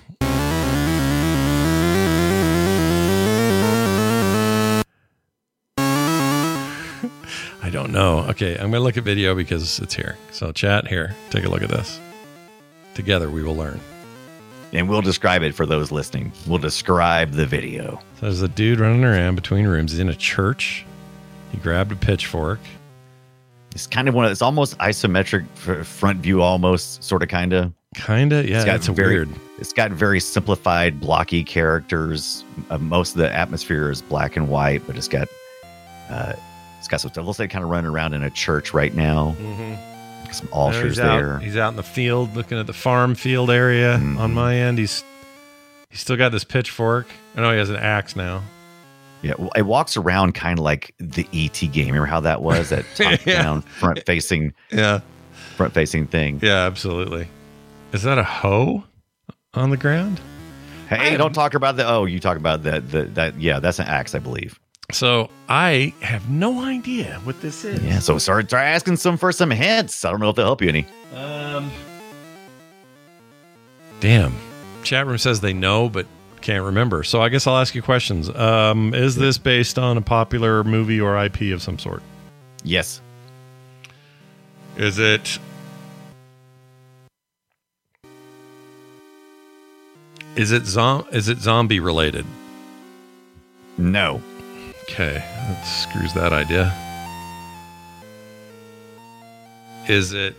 I don't know. Okay, I'm going to look at video because it's here. So, chat here. Take a look at this. Together, we will learn.
And we'll describe it for those listening. We'll describe the video.
So, there's a dude running around between rooms. He's in a church. He grabbed a pitchfork.
It's kind of one of it's almost isometric f- front view, almost sort of, kind of.
Kind of, yeah.
It's got
It's a
very,
weird.
It's got very simplified, blocky characters. Uh, most of the atmosphere is black and white, but it's got uh, it's got some. It looks like kind of running around in a church right now.
Mm-hmm.
Some altars
he's
there.
Out, he's out in the field looking at the farm field area.
Mhm.
On my end, he's he's still got this pitchfork. I know he has an axe now.
Yeah, well, it walks around kind of like the E T game. Remember how that was? That top
Yeah.
down, front facing,
Yeah.
front facing thing.
Yeah, absolutely. Is that a hoe on the ground?
Hey, don't talk about the. Oh, you talk about that. The, that. Yeah, that's an axe, I believe.
So I have no idea what this is.
Yeah. So start, start asking some for some hints. I don't know if they'll help you any.
Um. Damn. Chat room says they know, but can't remember. So I guess I'll ask you questions. Um, is this based on a popular movie or I P of some sort?
Yes.
Is it? Is it zom? Is it zombie related?
No.
Okay, that screws that idea. Is it?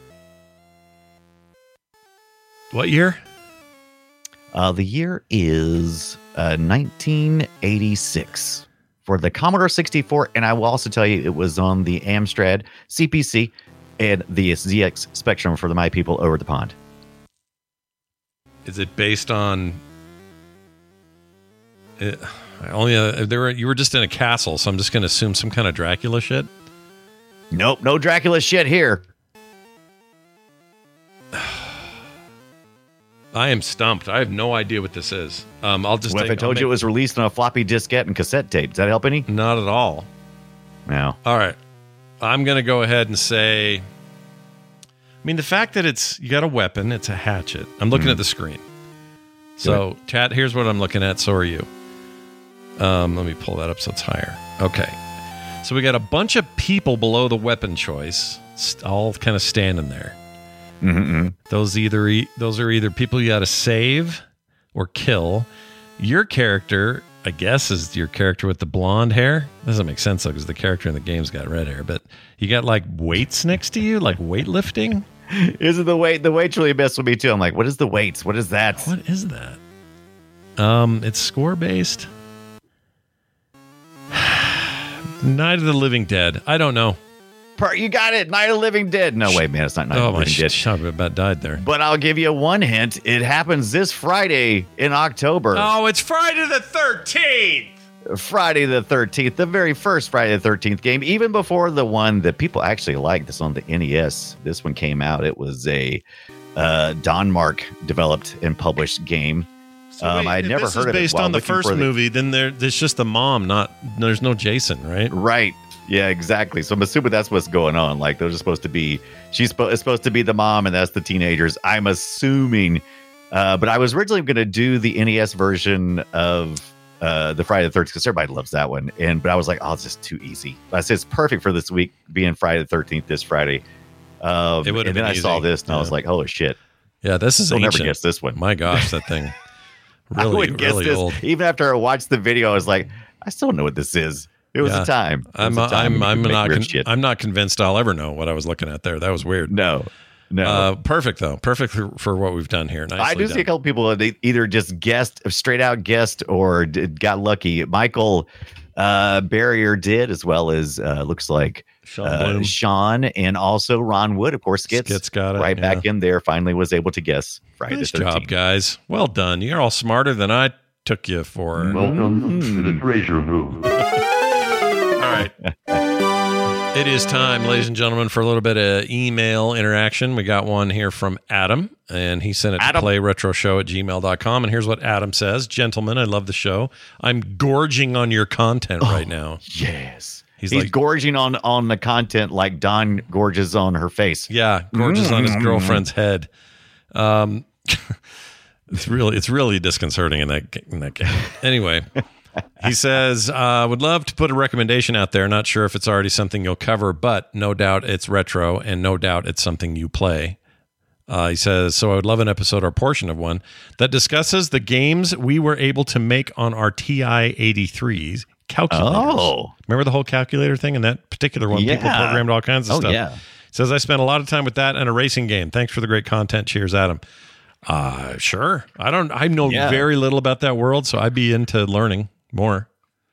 What year?
Uh, the year is uh, nineteen eighty-six for the Commodore sixty-four, and I will also tell you it was on the Amstrad C P C and the Z X Spectrum for the My People over the pond.
Is it based on? It, I only uh, there were you were just in a castle, so I'm just going to assume some kind of Dracula shit.
Nope, no Dracula shit here.
I am stumped. I have no idea what this is. Um, I'll just.
What if
take,
I told
I'll
you it
make-
was released on a floppy diskette and cassette tape? Does that help any?
Not at all.
No.
All right. I'm going to go ahead and say, I mean, the fact that it's, you got a weapon, it's a hatchet. I'm looking
Mhm.
at the screen. So, chat, here's what I'm looking at. So are you. Um, let me pull that up so it's higher. Okay. So we got a bunch of people below the weapon choice, all kind of standing there.
Mm-hmm.
Those either e- those are either people you got to save or kill. Your character, I guess, is your character with the blonde hair. Doesn't make sense though, because the character in the game's got red hair. But you got like weights next to you, like weightlifting.
Isn't the weight? The weights really messed with me too. I'm like, what is the weights? What is that?
What is that? Um, it's score based. Night of the Living Dead. I don't know.
You got it. Night of the Living Dead. No, wait, man. It's not Night
oh,
of the Living
my
Dead.
Shot about died there.
But I'll give you one hint. It happens this Friday in October.
Oh, it's Friday the thirteenth.
Friday the thirteenth. The very first Friday the thirteenth game. Even before the one that people actually liked. This on the N E S. This one came out. It was a uh, Donmark developed and published game.
So
um,
wait,
I had never
this
heard
is
of it.
based
while
on the
looking
first
for the-
movie. Then there, there's just the mom. Not there's no Jason, right?
Right. Yeah, exactly. So I'm assuming that's what's going on. Like those are supposed to be, she's spo- it's supposed to be the mom, and that's the teenagers. I'm assuming. Uh, but I was originally going to do the N E S version of uh, the Friday the thirteenth because everybody loves that one. And but I was like, oh, it's just too easy. But I said it's perfect for this week, being Friday the thirteenth this Friday. Um,
It would've
and then
been
I saw
easy.
this, and
Yeah.
I was like, holy shit!
Yeah, this is
I'll
ancient.
never guess this one.
My gosh, that thing
I
really,
wouldn't guess
really
this.
old.
Even after I watched the video, I was like, I still don't know what this is. It was
Yeah.
a time. It
I'm
was a time
I'm
when you
I'm
could make
not
weird
con-
shit.
I'm not convinced I'll ever know what I was looking at there. That was weird.
No, no.
Uh, perfect though. Perfect for, for what we've done here. Nicely
I do
done.
see a couple people that either just guessed, straight out guessed, or did, got lucky. Michael uh, Barrier did, as well as uh, looks like
Sean
uh,
Bloom.
Sean, and also Ron Wood, of course. Skits,
Skits got it,
right
yeah.
back in there. Finally, was able to guess Friday
Nice
the
job,
thirteenth.
guys. Well done. You're all smarter than I took you for.
Welcome to the treasure room.
All right. It is time, ladies and gentlemen, for a little bit of email interaction. We got one here from Adam, and he sent it
Adam.
to playretroshow at gmail dot com. And here's what Adam says. Gentlemen, I love the show. I'm gorging on your content right now.
Yes.
He's,
He's
like,
gorging on, on the content like Don gorges on her face.
yeah, gorges on his
Mm.
girlfriend's head. Um, it's really, it's really disconcerting in that in that game. Anyway. He says, uh, would love to put a recommendation out there. Not sure if it's already something you'll cover, but no doubt it's retro and no doubt it's something you play. Uh, he says, so I would love an episode or portion of one that discusses the games we were able to make on our T I eighty-threes calculators.
Oh.
Remember the whole calculator thing in that particular one? People
Yeah.
programmed all kinds of
Oh,
stuff.
yeah.
He says, I spent a lot of time with that and a racing game. Thanks for the great content. Cheers, Adam. Uh, sure. I don't, I know
Yeah.
very little about that world, so I'd be into learning more.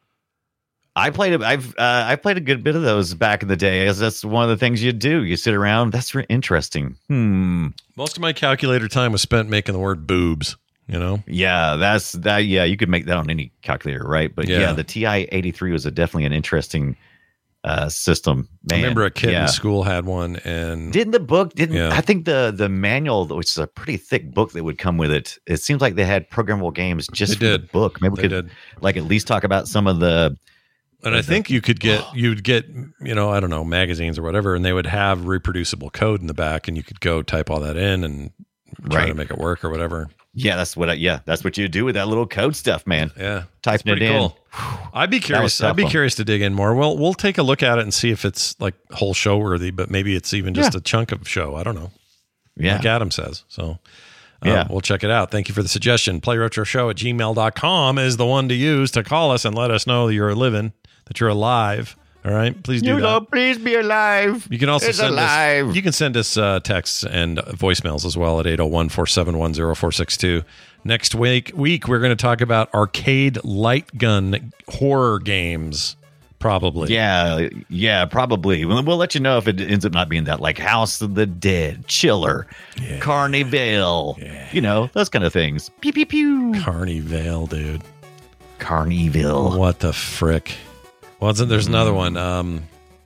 I played. a- I've uh, I played a good bit of those back in the day. As that's one of the things you do. You sit around. That's re- interesting. Hmm.
Most of my calculator time was spent making the word boobs, you know?
Yeah, that's that. Yeah, you could make that on any calculator, right? But yeah,
Yeah.
the T I eighty-three was a, definitely an interesting uh, system. Man,
I remember a kid
yeah.
in school had one, and
Didn't the book? Didn't
Yeah.
I think the the manual, which is a pretty thick book that would come with it? It seems like they had programmable games just
They
for the
did.
book. Maybe we
They
could
did.
like at least talk about some of the.
and I think you could get, you'd get, you know, I don't know, magazines or whatever, and they would have reproducible code in the back, and you could go type all that in and try
Right.
to make it work or whatever.
Yeah, that's what. I, yeah, that's what you do with that little code stuff, man.
Yeah,
Typing
it's pretty
it in.
cool. I'd be
That was
curious.
tough
I'd be
one.
curious to dig in more. Well, we'll take a look at it and see if it's like whole show worthy, but maybe it's even just
Yeah.
a chunk of show. I don't know.
Yeah.
Like Adam says. So uh,
Yeah.
we'll check it out. Thank you for the suggestion. Playretroshow at gmail dot com is the one to use to call us and let us know that you're living, that you're alive. All right. Please do
You
that.
know, please be alive.
You can also
It's
send
alive.
us. You can send us uh, texts and voicemails as well at eight oh one, four seven one, oh four six two. Next week, week we're going to talk about arcade light gun horror games. Probably.
Yeah, yeah, probably. We'll, we'll let you know if it ends up not being that, like House of the Dead, Chiller,
Yeah.
Carnival,
Yeah.
you know, those kind of things. Pew pew pew.
Carnival, dude.
Carnival.
What the frick? Well, it's- there's another one. Um.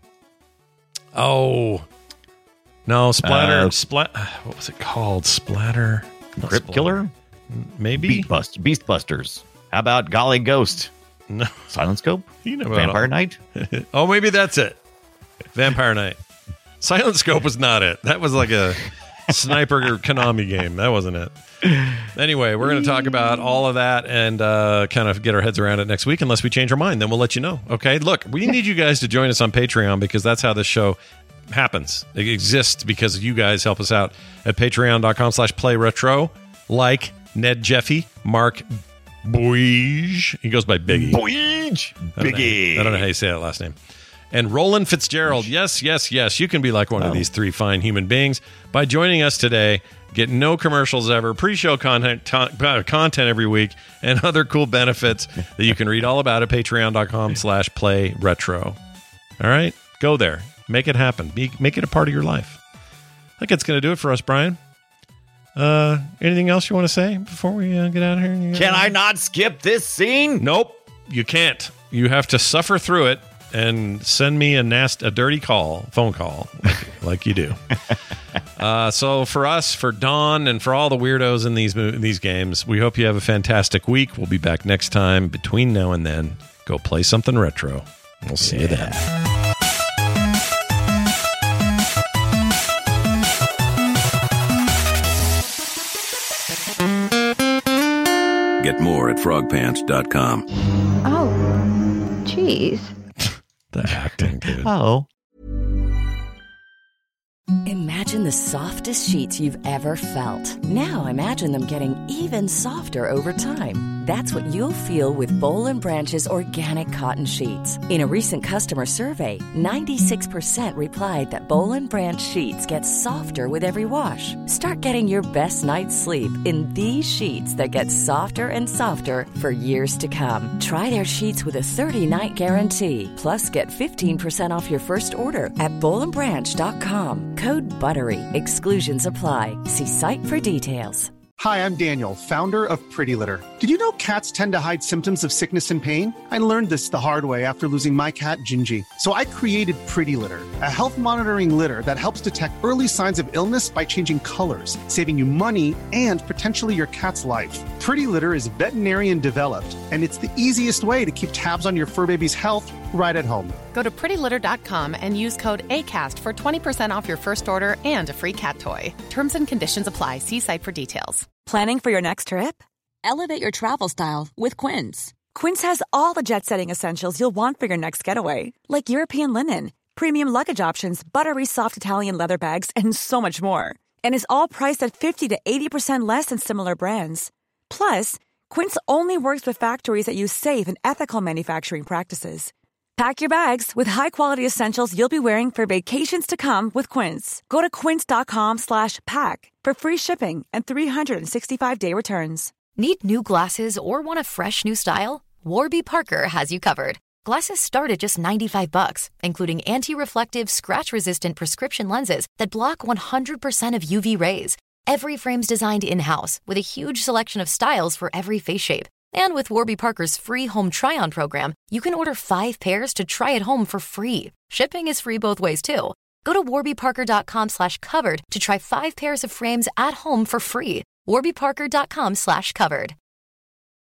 Oh. No, Splatter.
Uh,
Splat. What was it called? Splatter. Not
Crypt
Splatter.
Killer,
Maybe.
Beast Bust, Beast Busters. How about Golly Ghost,
No.
Silent Scope,
You know about
Vampire Night?
Oh, maybe that's it. Vampire Night. Silent Scope was not it. That was like a Sniper Konami game. That wasn't it. Anyway, we're going to talk about all of that and uh, kind of get our heads around it next week. Unless we change our mind, then we'll let you know. Okay? Look, we need you guys to join us on Patreon because that's how this show happens. It exists because you guys help us out at patreon.com slash play retro. Like Ned Jeffy, Mark Boige. He goes by Biggie.
Boige. Biggie.
I don't know how you say that last name. And Roland Fitzgerald. Yes, yes, yes. You can be like one oh. of these three fine human beings by joining us today. Get no commercials ever, pre-show content, t- content every week, and other cool benefits that you can read all about at patreon.com slash play retro. All right? Go there. Make it happen. Be, make it a part of your life. I think that's going to do it for us, Brian. Uh, anything else you want to say before we uh, get out of here?
Can I not skip this scene?
Nope, you can't. You have to suffer through it and send me a nast, a dirty call, phone call, like, like you do. uh, so for us, for Dawn, and for all the weirdos in these these games, we hope you have a fantastic week. We'll be back next time. Between now and then, go play something retro. We'll see yeah. you then.
Get more at frog pants dot com.
Oh, geez.
The acting, dude.
Oh.
Imagine the softest sheets you've ever felt. Now imagine them getting even softer over time. That's what you'll feel with Boll and Branch's organic cotton sheets. In a recent customer survey, ninety-six percent replied that Boll and Branch sheets get softer with every wash. Start getting your best night's sleep in these sheets that get softer and softer for years to come. Try their sheets with a thirty-night guarantee. Plus, get fifteen percent off your first order at boll and branch dot com. Code BUTTERY. Exclusions apply. See site for details.
Hi, I'm Daniel, founder of Pretty Litter. Did you know cats tend to hide symptoms of sickness and pain? I learned this the hard way after losing my cat, Gingy. So I created Pretty Litter, a health monitoring litter that helps detect early signs of illness by changing colors, saving you money and potentially your cat's life. Pretty Litter is veterinarian developed, and it's the easiest way to keep tabs on your fur baby's health right at home.
Go to pretty litter dot com and use code ACAST for twenty percent off your first order and a free cat toy. Terms and conditions apply. See site for details.
Planning for your next trip? Elevate your travel style with Quince. Quince has all the jet-setting essentials you'll want for your next getaway, like European linen, premium luggage options, buttery soft Italian leather bags, and so much more. And is all priced at fifty to eighty percent less than similar brands. Plus, Quince only works with factories that use safe and ethical manufacturing practices. Pack your bags with high-quality essentials you'll be wearing for vacations to come with Quince. Go to quince.com slash pack for free shipping and three sixty-five day returns.
Need new glasses or want a fresh new style? Warby Parker has you covered. Glasses start at just ninety-five bucks, including anti-reflective, scratch-resistant prescription lenses that block one hundred percent of U V rays. Every frame's designed in-house with a huge selection of styles for every face shape. And with Warby Parker's free home try-on program, you can order five pairs to try at home for free. Shipping is free both ways, too. Go to warby parker dot com slash covered to try five pairs of frames at home for free. warby parker dot com slash covered.